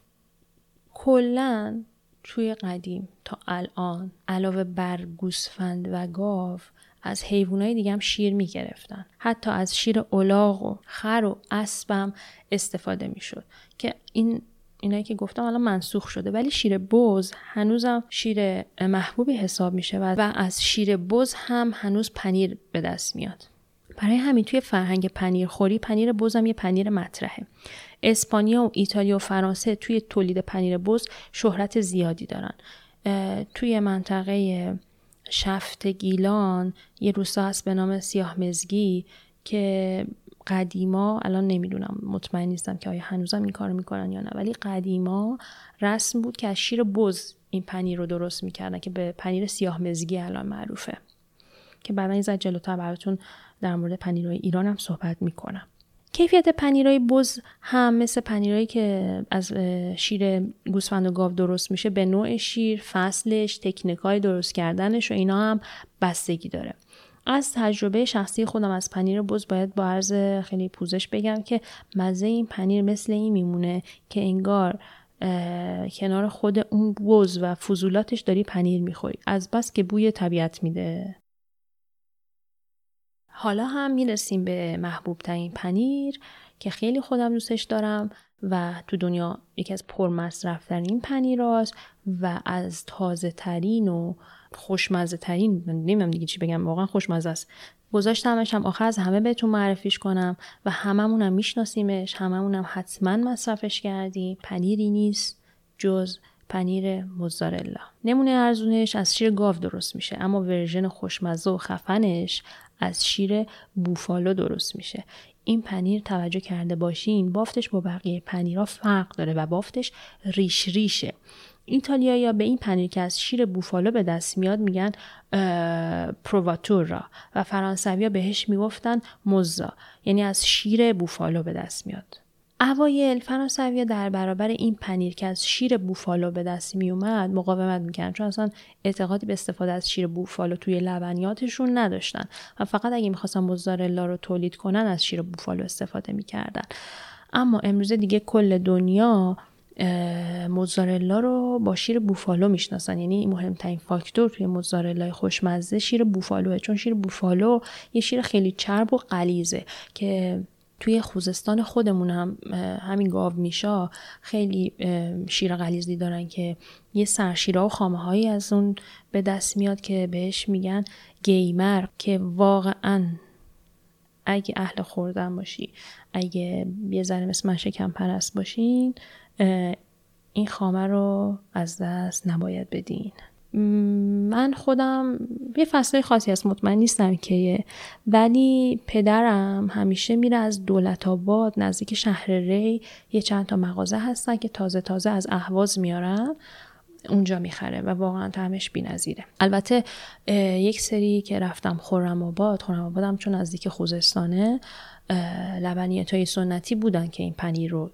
کلاً توی قدیم تا الان علاوه بر گوسفند و گاو از حیوانای دیگه هم شیر می‌گرفتن. حتی از شیر الاغ و خر و اسب هم استفاده می‌شد که اینایی که گفتم الان منسوخ شده، ولی شیر بز هنوزم شیر محبوبی حساب میشه و از شیر بز هم هنوز پنیر به دست میاد. برای همین توی فرهنگ پنیرخوری پنیر بز هم یه پنیر مطرحه. اسپانیا و ایتالیا و فرانسه توی تولید پنیر بز شهرت زیادی دارن. توی منطقه شفت گیلان یه روستا هست به نام سیاه مزگی که قدیما، الان نمیدونم مطمئن نیستم که آیا هنوزم این کارو میکنن یا نه، ولی قدیما رسم بود که از شیر بز این پنیر رو درست میکردن که به پنیر سیاه مزگی الان معروفه، که بعدا یه ذره جلوتر براتون در مورد پنیرهای ایران هم صحبت میکنم. کیفیت پنیرهای بز هم مثل پنیرهایی که از شیر گوسفند و گاو درست میشه به نوع شیر، فصلش، تکنیکای درست کردنش و اینا هم بستگی داره. از تجربه شخصی خودم از پنیر بز باید با عرض خیلی پوزش بگم که مزه این پنیر مثل این میمونه که انگار کنار خود اون بز و فضولاتش داری پنیر میخوری، از بس که بوی طبیعت میده. حالا هم میرسیم به محبوب ترین پنیر که خیلی خودم دوستش دارم و تو دنیا یکی از پرمصرف ترین پنیراست و از تازه ترین و خوشمزه ترین، نمیدونم دیگه چی بگم، واقعا خوشمزه است. گذاشتمش هم آخر از همه بهتون معرفیش کنم و هممونم میشناسیمش، هممونم حتما مصرفش کردیم. پنیری نیست جز پنیر موزارلا. نمونه ارزونش از شیر گاو درست میشه، اما ورژن خوشمزه و خفنش از شیر بوفالو درست میشه. این پنیر توجه کرده باشین بافتش با بقیه پنیرها فرق داره و بافتش ریش ریشه. ایتالیایی‌ها به این پنیر که از شیر بوفالو به دست میاد میگن پروواتورا و فرانسوی‌ها بهش میگفتن موزا، یعنی از شیر بوفالو به دست میاد. اوایل فرانسوی‌ها در برابر این پنیر که از شیر بوفالو به دست می اومد مقاومت میکردن، چون اصلا اعتقادی به استفاده از شیر بوفالو توی لبنیاتشون نداشتن و فقط اگه میخواستن موزارلا رو تولید کنن از شیر بوفالو استفاده میکردن. اما امروز دیگه کل دنیا موزارلا رو با شیر بوفالو میشناسن، یعنی مهمترین فاکتور توی موزارلای خوشمزه شیر بوفالوه، چون شیر بوفالو یه شیر خیلی چرب و غلیظه که توی خوزستان خودمون هم همین گاومیشا خیلی شیر غلیظی دارن که یه سرشیرها و خامه هایی از اون به دست میاد که بهش میگن گیمر، که واقعا اگه اهل خوردن باشی، اگه یه ذره مثل من شکم پرست باشین، این خامه رو از دست نباید بدین. من خودم یه فصله خاصی هست، مطمئن نیستم که، ولی پدرم همیشه میره از دولت‌آباد نزدیک شهر ری یه چند تا مغازه هستن که تازه از اهواز میارن، اونجا میخره و واقعا طعمش بی‌نظیره. البته یک سری که رفتم خرم‌آبادم چون نزدیک خوزستانه، لبنیات‌های سنتی بودن که این پنیر رو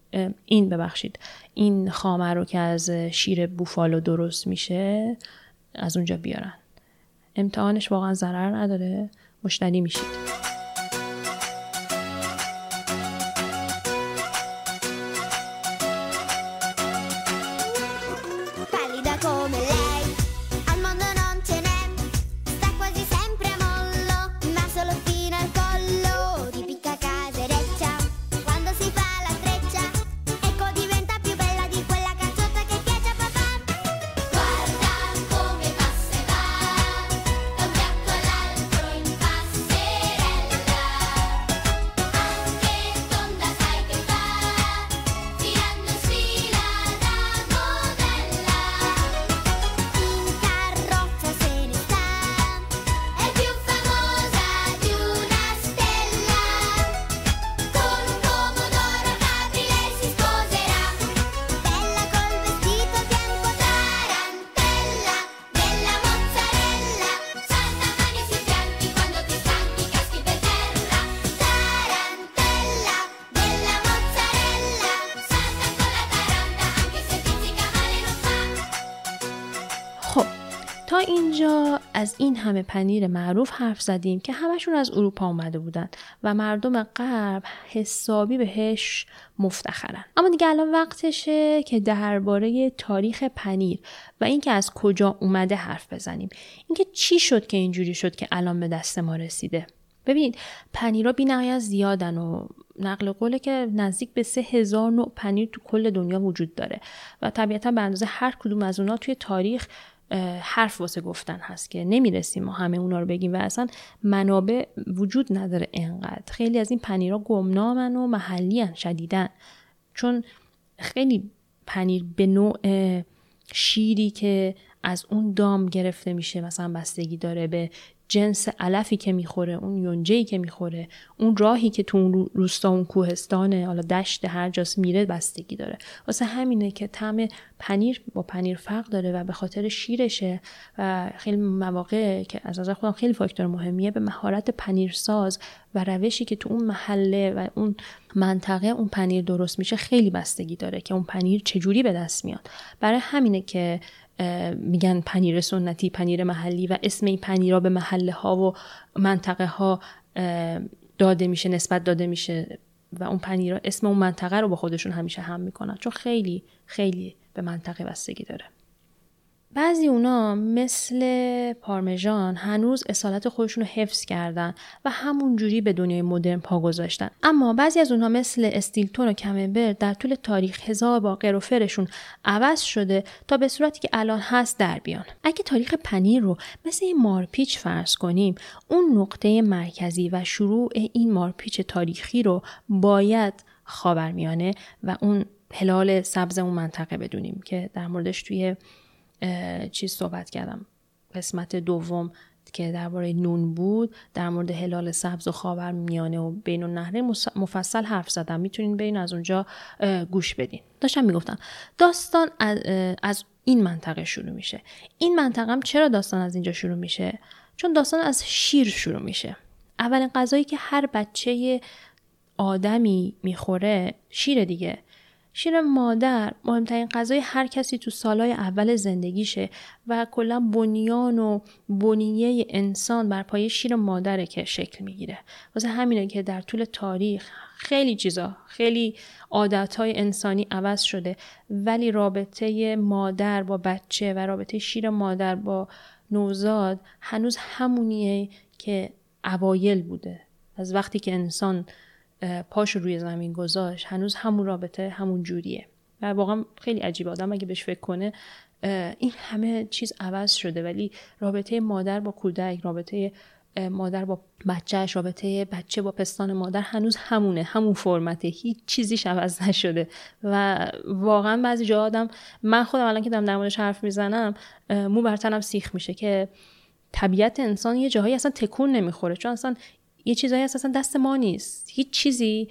این خامه رو که از شیر بوفالو درست میشه از اونجا بیارن. امتحانش واقعا ضرر نداره، مشتری میشید. Pallida come lei, al mondo non تا اینجا از این همه پنیر معروف حرف زدیم که همشون از اروپا اومده بودن و مردم غرب حسابی بهش مفتخرن. اما دیگه الان وقتشه که درباره تاریخ پنیر و اینکه از کجا اومده حرف بزنیم. اینکه چی شد که اینجوری شد که الان به دست ما رسیده. ببینید پنیرها بی‌نهایت زیادن و نقل قوله که نزدیک به 3000 نوع پنیر تو کل دنیا وجود داره و طبیعتا به اندازه هر کدوم از اونا توی تاریخ حرف واسه گفتن هست که نمیرسیم ما همه اونا رو بگیم و اصلا منابع وجود نداره انقدر. خیلی از این پنیرها گمنامن و محلی هن شدیدن، چون خیلی پنیر به نوع شیری که از اون دام گرفته میشه مثلا بستگی داره به جنس علفی که میخوره، اون یونجه‌ای که میخوره، اون راهی که تو اون روستا اون کوهستانه، حالا دشت هر جاست میره بستگی داره. واسه همینه که طعم پنیر با پنیر فرق داره و به خاطر شیرشه و خیلی مواقع که از نظر خودم خیلی فاکتور مهمیه به مهارت پنیرساز و روشی که تو اون محله و اون منطقه اون پنیر درست میشه خیلی بستگی داره که اون پنیر چجوری به دست میاد. برای همینه که میگن پنیر سنتی، پنیر محلی و اسم این پنیرها به محله ها و منطقه ها داده میشه، نسبت داده میشه و اون پنیرها اسم اون منطقه رو با خودشون همیشه هم میکنن چون خیلی خیلی به منطقه بستگی داره. بعضی اونا مثل پارمژان هنوز اصالت خودشون رو حفظ کردن و همون جوری به دنیای مدرن پا گذاشتن. اما بعضی از اونها مثل استیلتون و کممبر در طول تاریخ هزار بار قر و فرشون عوض شده تا به صورتی که الان هست در بیان. اگه تاریخ پنیر رو مثل این مارپیچ فرض کنیم، اون نقطه مرکزی و شروع این مارپیچ تاریخی رو باید خاورمیانه و اون هلال سبز اون منطقه بدونیم که در موردش توی چیز صحبت کردم، قسمت دوم که درباره نون بود، در مورد هلال سبز و خاورمیانه و بین النهرین مفصل حرف زدم، میتونین برین از اونجا گوش بدین. داشتم میگفتم داستان از این منطقه شروع میشه. این منطقه هم چرا داستان از اینجا شروع میشه؟ چون داستان از شیر شروع میشه. اولین غذایی که هر بچه آدمی میخوره شیر دیگه. شیر مادر مهمترین غذای هر کسی تو سالهای اول زندگیشه و کلا بنیان و بنیه انسان بر پایه شیر مادره که شکل میگیره. واسه همینه که در طول تاریخ خیلی چیزا، خیلی عادتهای انسانی عوض شده ولی رابطه مادر با بچه و رابطه شیر مادر با نوزاد هنوز همونیه که اوایل بوده. از وقتی که انسان پاش روی زمین گذاشت هنوز همون رابطه همون جوریه و واقعا خیلی عجیبه. آدم اگه بهش فکر کنه این همه چیز عوض شده ولی رابطه مادر با کودک، رابطه مادر با بچهش، رابطه بچه با پستان مادر هنوز همونه، همون فرمته، هیچ چیزیش عوض نشده و واقعا بعضی جا آدم، من خودم الان که دارم در موردش حرف میزنم مو بر تنم سیخ میشه که طبیعت انسان یه جاهایی اصلا تکون نمیخوره، چون اصلا یه چیزایی اصلا دست ما نیست. هیچ چیزی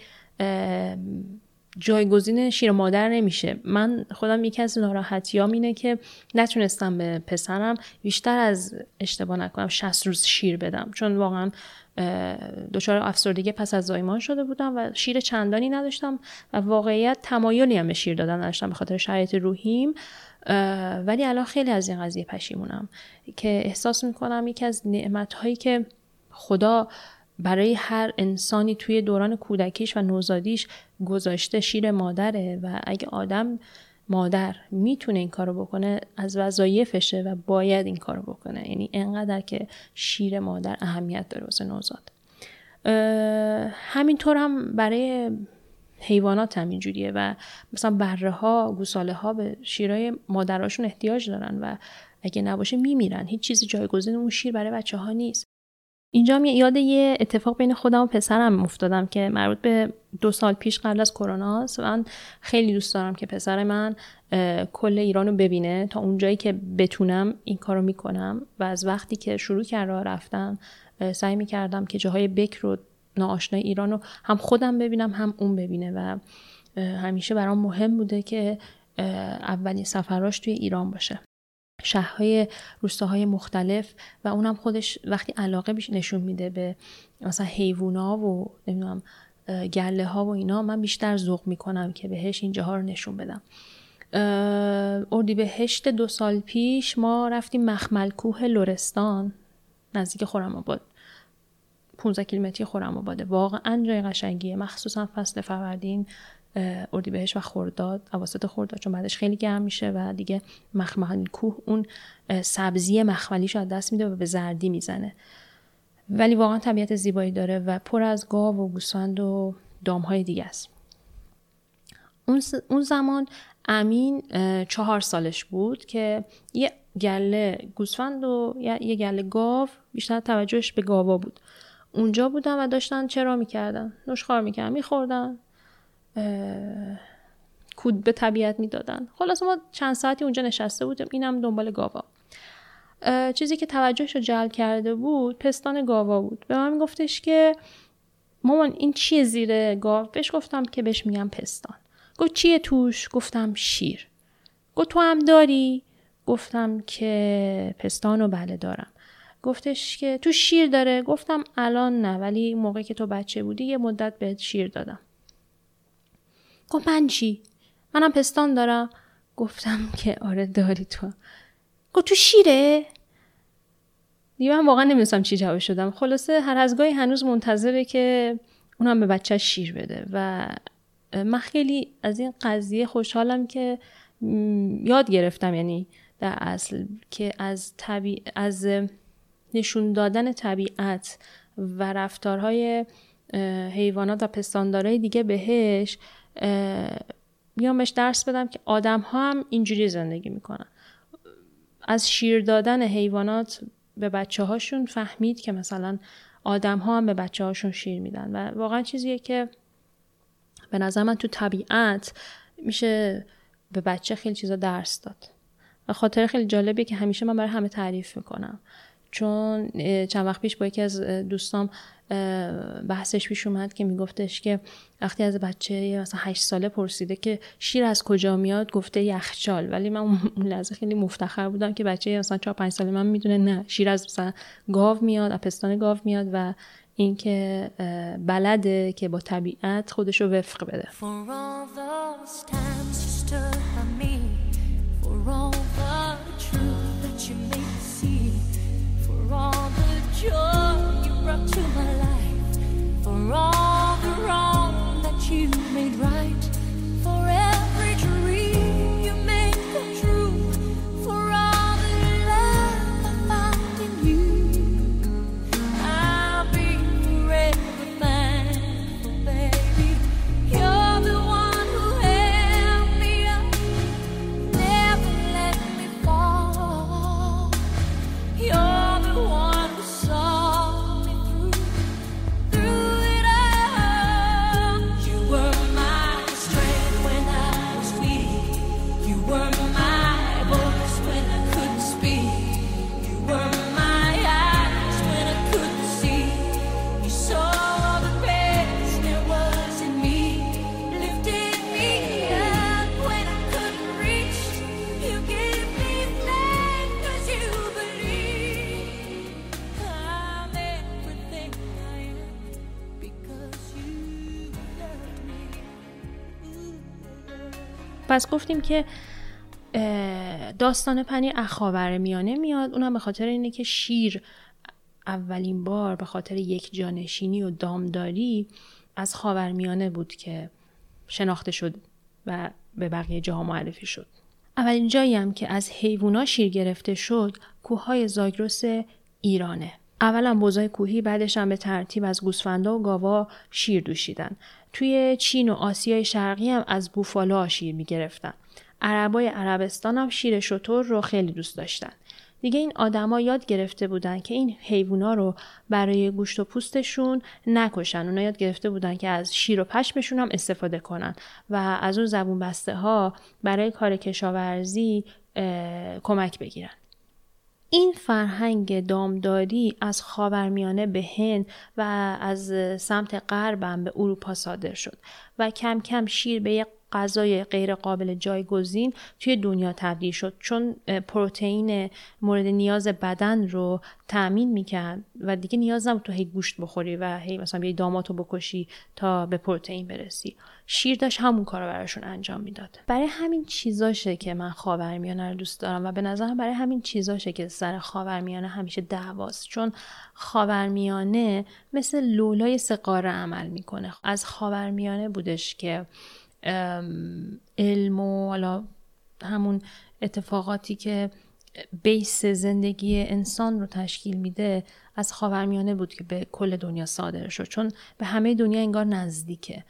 جایگزین شیر مادر نمیشه. من خودم یکی از ناراحتیام اینه که نتونستم به پسرم بیشتر از اشتباه نکنم 60 روز شیر بدم، چون واقعا دچار افسردگی پس از زایمان شده بودم و شیر چندانی نداشتم و واقعیت تمایلی هم به شیر دادن نداشتم به خاطر شرایط روحیم. ولی الان خیلی از این قضیه پشیمونم که احساس میکنم یکی از نعمت‌هایی که خدا برای هر انسانی توی دوران کودکیش و نوزادیش گذاشته شیر مادره و اگه مادر میتونه این کارو بکنه از وظایفشه و باید این کارو بکنه. یعنی انقدر که شیر مادر اهمیت داره واسه نوزاد. همینطور هم برای حیوانات هم اینجوریه و مثلا بره ها، گوساله ها به شیرای مادراشون احتیاج دارن و اگه نباشه میمیرن. هیچ چیزی جایگزین اون شیر برای بچه ها نیست. اینجا هم یاد یه اتفاق بین خودم و پسرم افتادم که مربوط به 2 سال پیش قبل از کرونا است. من خیلی دوست دارم که پسر من کل ایرانو ببینه، تا اونجایی که بتونم این کارو میکنم و از وقتی که شروع کرد راه رفتن سعی میکردم که جاهای بکر و ناآشنای ایرانو هم خودم ببینم هم اون ببینه و همیشه برام مهم بوده که اولین سفراش توی ایران باشه، شهرهای روستاهای مختلف و اونم خودش وقتی علاقه نشون میده به مثلا حیوونا و نمیدونم گله ها و اینا، من بیشتر ذوق میکنم که بهش این جاها رو نشون بدم. اردیبهشت 2 سال پیش ما رفتیم مخمل کوه لرستان نزدیک خرم‌آباد، 15 کیلومتری خرم‌آباده. واقعا جای قشنگیه، مخصوصا فصل فروردین، اردیبهشت و خرداد، اواسط خرداد، چون بعدش خیلی گرم میشه و دیگه مخمل کوه اون سبزی مخملیشو از دست میده و به زردی میزنه. ولی واقعا طبیعت زیبایی داره و پر از گاو و گوسفند و دامهای دیگه است. اون زمان امین 4 سالش بود که یه گله گوسفند و یه گله گاو، بیشتر توجهش به گاوا بود، اونجا بودن و داشتن چرا میکردن، نوشخوار میکردن، میخوردن، کود به طبیعت میدادن. خلاص ما چند ساعتی اونجا نشسته بودیم، اینم دنبال گاوا. چیزی که توجهش رو جلب کرده بود پستان گاوا بود. به من گفتش که مامان این چیه زیر گاو؟ بهش گفتم که بهش میگم پستان. گفت چیه توش؟ گفتم شیر. گفت تو هم داری؟ گفتم که پستانو بله دارم. گفتش که تو شیر داره؟ گفتم الان نه، ولی موقعی که تو بچه بودی یه مدت بهت شیر دادم. گفت من چی؟ منم پستان دارم؟ گفتم که آره داری تو. گفت تو شیره؟ دیگه من واقعا نمیدونستم چی جواب شدم. خلاصه هر از گاهی هنوز منتظره که اونم به بچه شیر بده و من خیلی از این قضیه خوشحالم که یاد گرفتم، یعنی در اصل که از نشون دادن طبیعت و رفتارهای حیوانات و پستاندارای دیگه بهش بیام بهش درس بدم که آدم ها هم اینجوری زندگی میکنن. از شیر دادن حیوانات به بچه هاشون فهمید که مثلا آدم ها هم به بچه هاشون شیر میدن و واقعا چیزیه که به نظر من تو طبیعت میشه به بچه خیلی چیزا درس داد. و خاطره خیلی جالبیه که همیشه من برای همه تعریف میکنم، چون چند وقت پیش با یکی از دوستام بحثش پیش اومد که میگفتش که وقتی از بچه مثلا 8 ساله پرسیده که شیر از کجا میاد، گفته یخچال. ولی من اون لحظه خیلی مفتخر بودم که بچه مثلا 4-5 ساله من میدونه نه، شیر از مثلا گاو میاد، از پستان گاو میاد و این که بلده که با طبیعت خودشو وفق بده. To my life, for all the wrong that you made right, for every dream you made come true, for all the love I found in you. I'll be forever thankful, baby. You're the one who held me up, never let me fall. You're the one who saw پس گفتیم که داستان پنیر از خاورمیانه میاد. اونم به خاطر اینه که شیر اولین بار به خاطر یک جانشینی و دامداری از خاورمیانه بود که شناخته شد و به بقیه جاها معرفی شد. اولین جایی هم که از حیوونا شیر گرفته شد کوههای زاگرس ایرانه. اولا بزای کوهی، بعدش هم به ترتیب از گوسفندا و گاوا شیر دوشیدن. توی چین و آسیای شرقی هم از بوفالا شیر می‌گرفتن. عربای عربستان هم شیر شتر رو خیلی دوست داشتن. دیگه این آدما یاد گرفته بودن که این حیوونا رو برای گوشت و پوستشون نکشن. اونا یاد گرفته بودن که از شیر و پشمشون هم استفاده کنن و از اون زبون بسته ها برای کار کشاورزی کمک بگیرن. این فرهنگ دامداری از خاورمیانه به هند و از سمت غرب هم به اروپا صادر شد و کم کم شیر به یک غذای غیر قابل جایگزین توی دنیا تبدیل شد، چون پروتئین مورد نیاز بدن رو تأمین میکرد و دیگه نیاز نبود تو هی گوشت بخوری و هی مثلا بیای داماتو بکشی تا به پروتئین برسی. شیر داشت همون کارو براشون انجام میداد. برای همین چیزاشه که من خاورمیانه رو دوست دارم و به نظرم برای همین چیزاشه که سر خاورمیانه همیشه دعواست، چون خاورمیانه مثل لولای سقاره عمل میکنه. از خاورمیانه بودش که علم و حالا همون اتفاقاتی که بیس زندگی انسان رو تشکیل میده از خاورمیانه بود که به کل دنیا صادر شد، چون به همه دنیا انگار نزدیکه.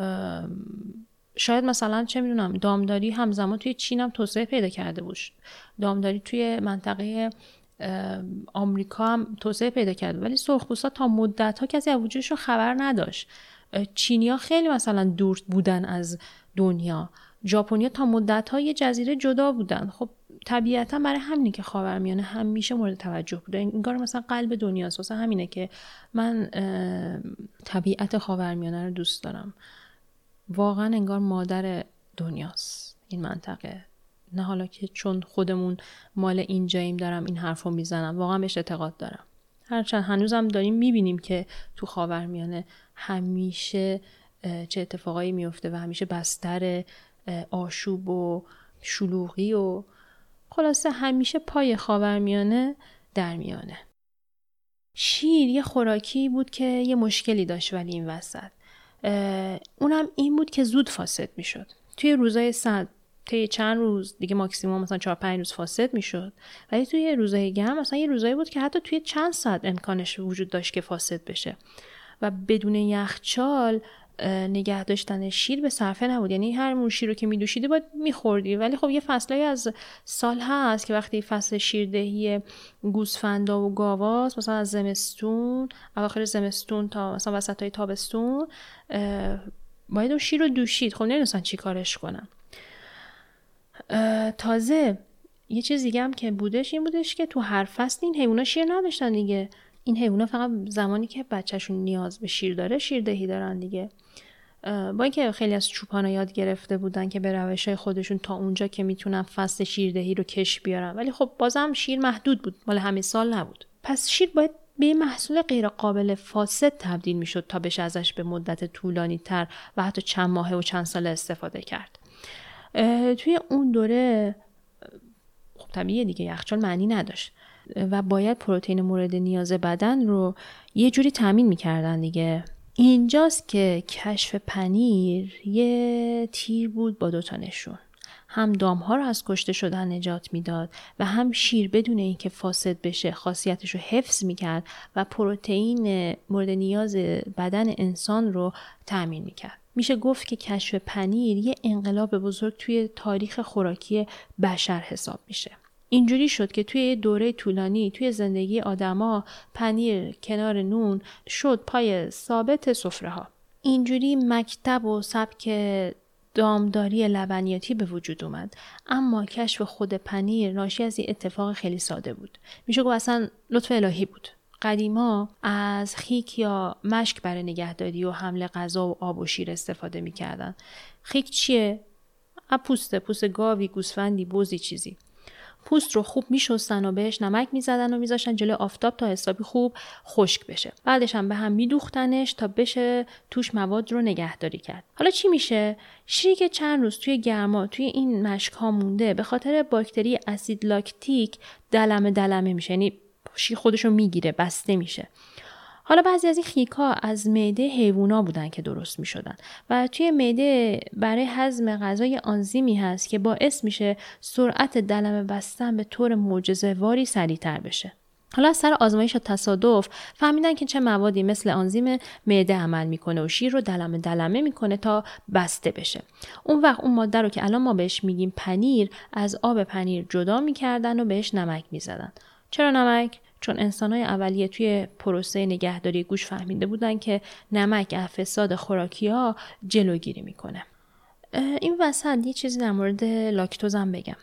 شاید مثلا چه میدونم دامداری همزمان توی چین هم توسعه پیدا کرده بود، دامداری توی منطقه آمریکا هم توسعه پیدا کرده، ولی سرخپوستا تا مدت‌ها کسی از وجودشون خبر نداشت. چینی‌ها خیلی مثلا دور بودن از دنیا، ژاپنیا تا مدت‌ها یه جزیره جدا بودن. خب طبیعتا برای همینه که خاورمیانه همیشه مورد توجه بوده، انگار مثلا قلب دنیاست. واسه همینه که من طبیعت خاورمیانه رو دوست دارم. واقعا انگار مادر دنیاست این منطقه. نه حالا که چون خودمون مال اینجاییم دارم این حرفو میزنم، واقعا بهش اعتقاد دارم. هرچند هنوزم داریم میبینیم که تو خاورمیانه همیشه چه اتفاقایی میفته و همیشه بستر آشوب و شلوغی و خلاصه همیشه پای خاورمیانه در میانه. شیر یه خوراکی بود که یه مشکلی داشت ولی این وسط اونم این بود که زود فاسد میشد. توی روزای سرد طی چند روز دیگه ماکسیموم مثلا 4-5 روز فاسد میشد، ولی توی روزای گرم مثلا یه روزایی بود که حتی توی چند ساعت امکانش وجود داشت که فاسد بشه و بدون یخچال نگه داشتن شیر به صرفه نبود. یعنی هر مون شیر رو که می‌دوشیدی باید می‌خوردی، ولی خب یه فصلایی از سال هست که وقتی فصل شیردهی گوسفندا و گاواست، مثلا از زمستون اواخر زمستون تا مثلا وسطای تابستون باید اون شیر رو دوشید. خب نمی‌دونن چی کارش کنن. تازه یه چیز دیگه هم که بودش این بودش که تو هر فصل این حیونا شیر نداشتن دیگه. این حیونا فقط زمانی که بچه‌شون نیاز به شیر داره شیردهی دارن دیگه. با اینکه خیلی از چوپانا یاد گرفته بودن که به روش‌های خودشون تا اونجا که میتونن فصل شیردهی رو کش بیارن، ولی خب بازم شیر محدود بود، مال همه سال نبود. پس شیر باید به یه محصول غیر قابل فاسد تبدیل میشد تا بشه ازش به مدت طولانی تر و حتی چند ماهه و چند ساله استفاده کرد. توی اون دوره خب طبیعیه دیگه یخچال معنی نداشت و باید پروتئین مورد نیاز بدن رو یه جوری تامین میکردن دیگه. اینجاست که کشف پنیر یه تیر بود با 2 نشون. هم دامها رو از کشته شدن نجات میداد و هم شیر بدون اینکه فاسد بشه خاصیتش رو حفظ میکرد و پروتئین مورد نیاز بدن انسان رو تامین میکرد. میشه گفت که کشف پنیر یه انقلاب بزرگ توی تاریخ خوراکی بشر حساب میشه. اینجوری شد که توی دوره طولانی توی زندگی آدما پنیر کنار نون شد پای ثابت سفره ها. اینجوری مکتب و سبک دامداری لبنیاتی به وجود اومد. اما کشف خود پنیر ناشی از یه اتفاق خیلی ساده بود. میشه گفت اصلا لطف الهی بود. قدیما از خیک یا مشک برای نگهداری و حمل غذا و آب و شیر استفاده میکردن. خیک چیه؟ پوست گاوی، گوسفندی، بزی چیزی. پوست رو خوب میشستن و بهش نمک میزدن و میذاشتن جلوی آفتاب تا حسابی خوب خشک بشه. بعدش هم به هم میدوختنش تا بشه توش مواد رو نگهداری کرد. حالا چی میشه؟ شیری که چند روز توی گرما توی این مشک ها مونده به خاطر باکتری اسید لاکتیک دلمه میشه، یعنی شیر خودشو میگیره، بسته میشه. حالا بعضی از این خیک‌ها از معده حیوونا بودن که درست می‌شدن و توی معده برای هضم غذای آنزیمی هست که باعث میشه سرعت دلمه بستن به طور معجزه‌واری سریع‌تر بشه. حالا از سر آزمایش و تصادف فهمیدن که چه موادی مثل آنزیم معده عمل میکنه و شیر رو دلمه میکنه تا بسته بشه. اون وقت اون ماده رو که الان ما بهش میگیم پنیر از آب پنیر جدا میکردن و بهش نمک میزدن. چرا نمک؟ چون انسان‌های اولیه توی پروسه نگهداری گوشت فهمیده بودن که نمک از فساد خوراکی‌ها جلوگیری میکنه. این وسط یه چیزی در مورد لاکتوز هم بگم.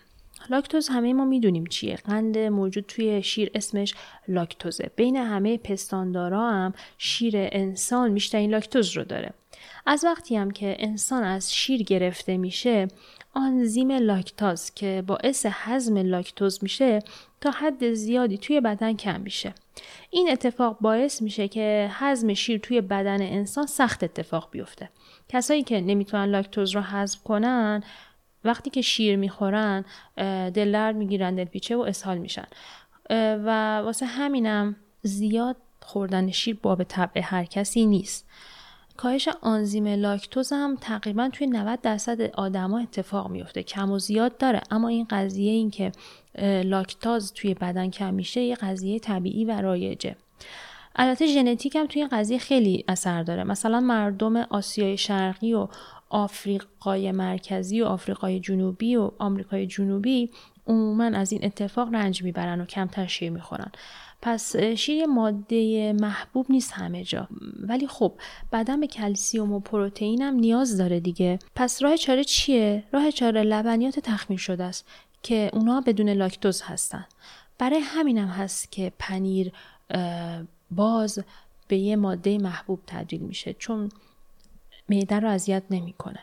لاکتوز همه ما میدونیم چیه. قند موجود توی شیر اسمش لاکتوزه. بین همه پستاندارا هم شیر انسان بیشترین لاکتوز رو داره. از وقتی هم که انسان از شیر گرفته میشه، آنزیم لاکتاز که باعث هضم لاکتوز میشه تا حد زیادی توی بدن کم میشه. این اتفاق باعث میشه که هضم شیر توی بدن انسان سخت اتفاق بیفته. کسایی که نمیتونن لاکتوز رو هضم کنن وقتی که شیر میخورن دلدرد میگیرن، دلپیچه و اسهال میشن و واسه همینم زیاد خوردن شیر باب طبع هر کسی نیست. کاهش آنزیم لاکتوز هم تقریبا توی 90% آدما اتفاق میفته. کم و زیاد داره، اما این قضیه این که لاکتاز توی بدن کم میشه یه قضیه طبیعی و رایجه. البته ژنتیک هم توی این قضیه خیلی اثر داره. مثلا مردم آسیای شرقی و آفریقای مرکزی و آفریقای جنوبی و آمریکای جنوبی عموما از این اتفاق رنج میبرن و کمتر شیر میخورن. پس شیر یه ماده محبوب نیست همه جا، ولی خب بدن به کلسیم و پروتئین هم نیاز داره دیگه. پس راه چاره چیه؟ راه چاره لبنیات تخمیر شده است که اونا بدون لاکتوز هستن. برای همینم هست که پنیر باز به یه ماده محبوب تبدیل میشه، چون معده رو اذیت نمیکنه.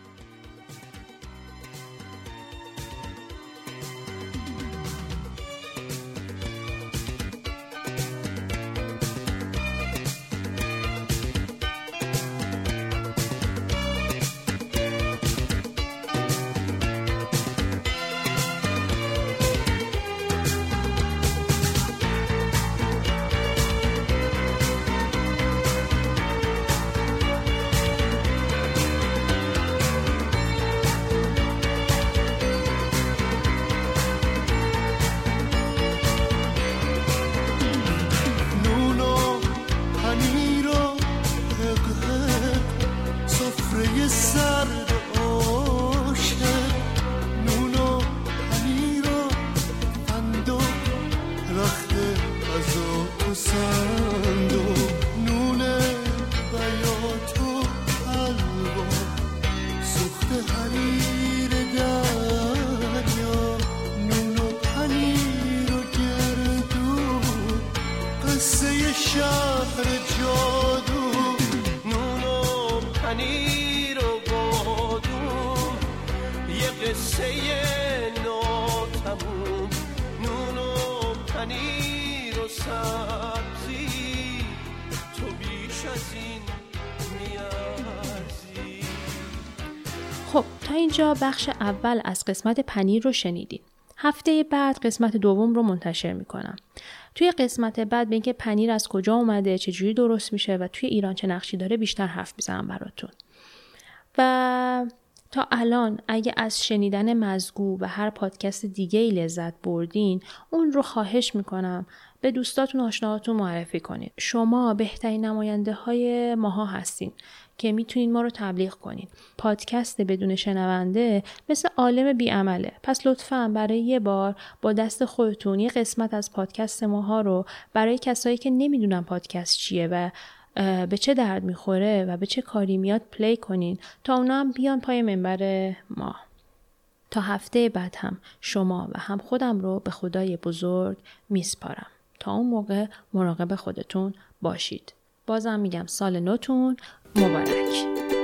خب تا اینجا بخش اول از قسمت پنیر رو شنیدید. هفته بعد قسمت دوم رو منتشر میکنم. توی قسمت بعد به اینکه پنیر از کجا اومده، چجوری درست میشه و توی ایران چه نقشی داره بیشتر حرف میزنم براتون. و تا الان اگه از شنیدن مزگو و هر پادکست دیگه‌ای لذت بردین، اون رو خواهش میکنم به دوستاتون و آشناهاتون معرفی کنید. شما بهترین نماینده های ماها هستین که میتونین ما رو تبلیغ کنین. پادکست بدون شنونده مثل عالم بیعمله. پس لطفاً برای یه بار با دست خودتون یه قسمت از پادکست ماها رو برای کسایی که نمیدونن پادکست چیه و به چه درد میخوره و به چه کاری میاد پلی کنین تا اونا هم بیان پای منبر ما. تا هفته بعد هم شما و هم خودم رو به خدای بزرگ میسپارم. تا اون موقع مراقب خودتون باشید. بازم میگم سال نوتون مبارک.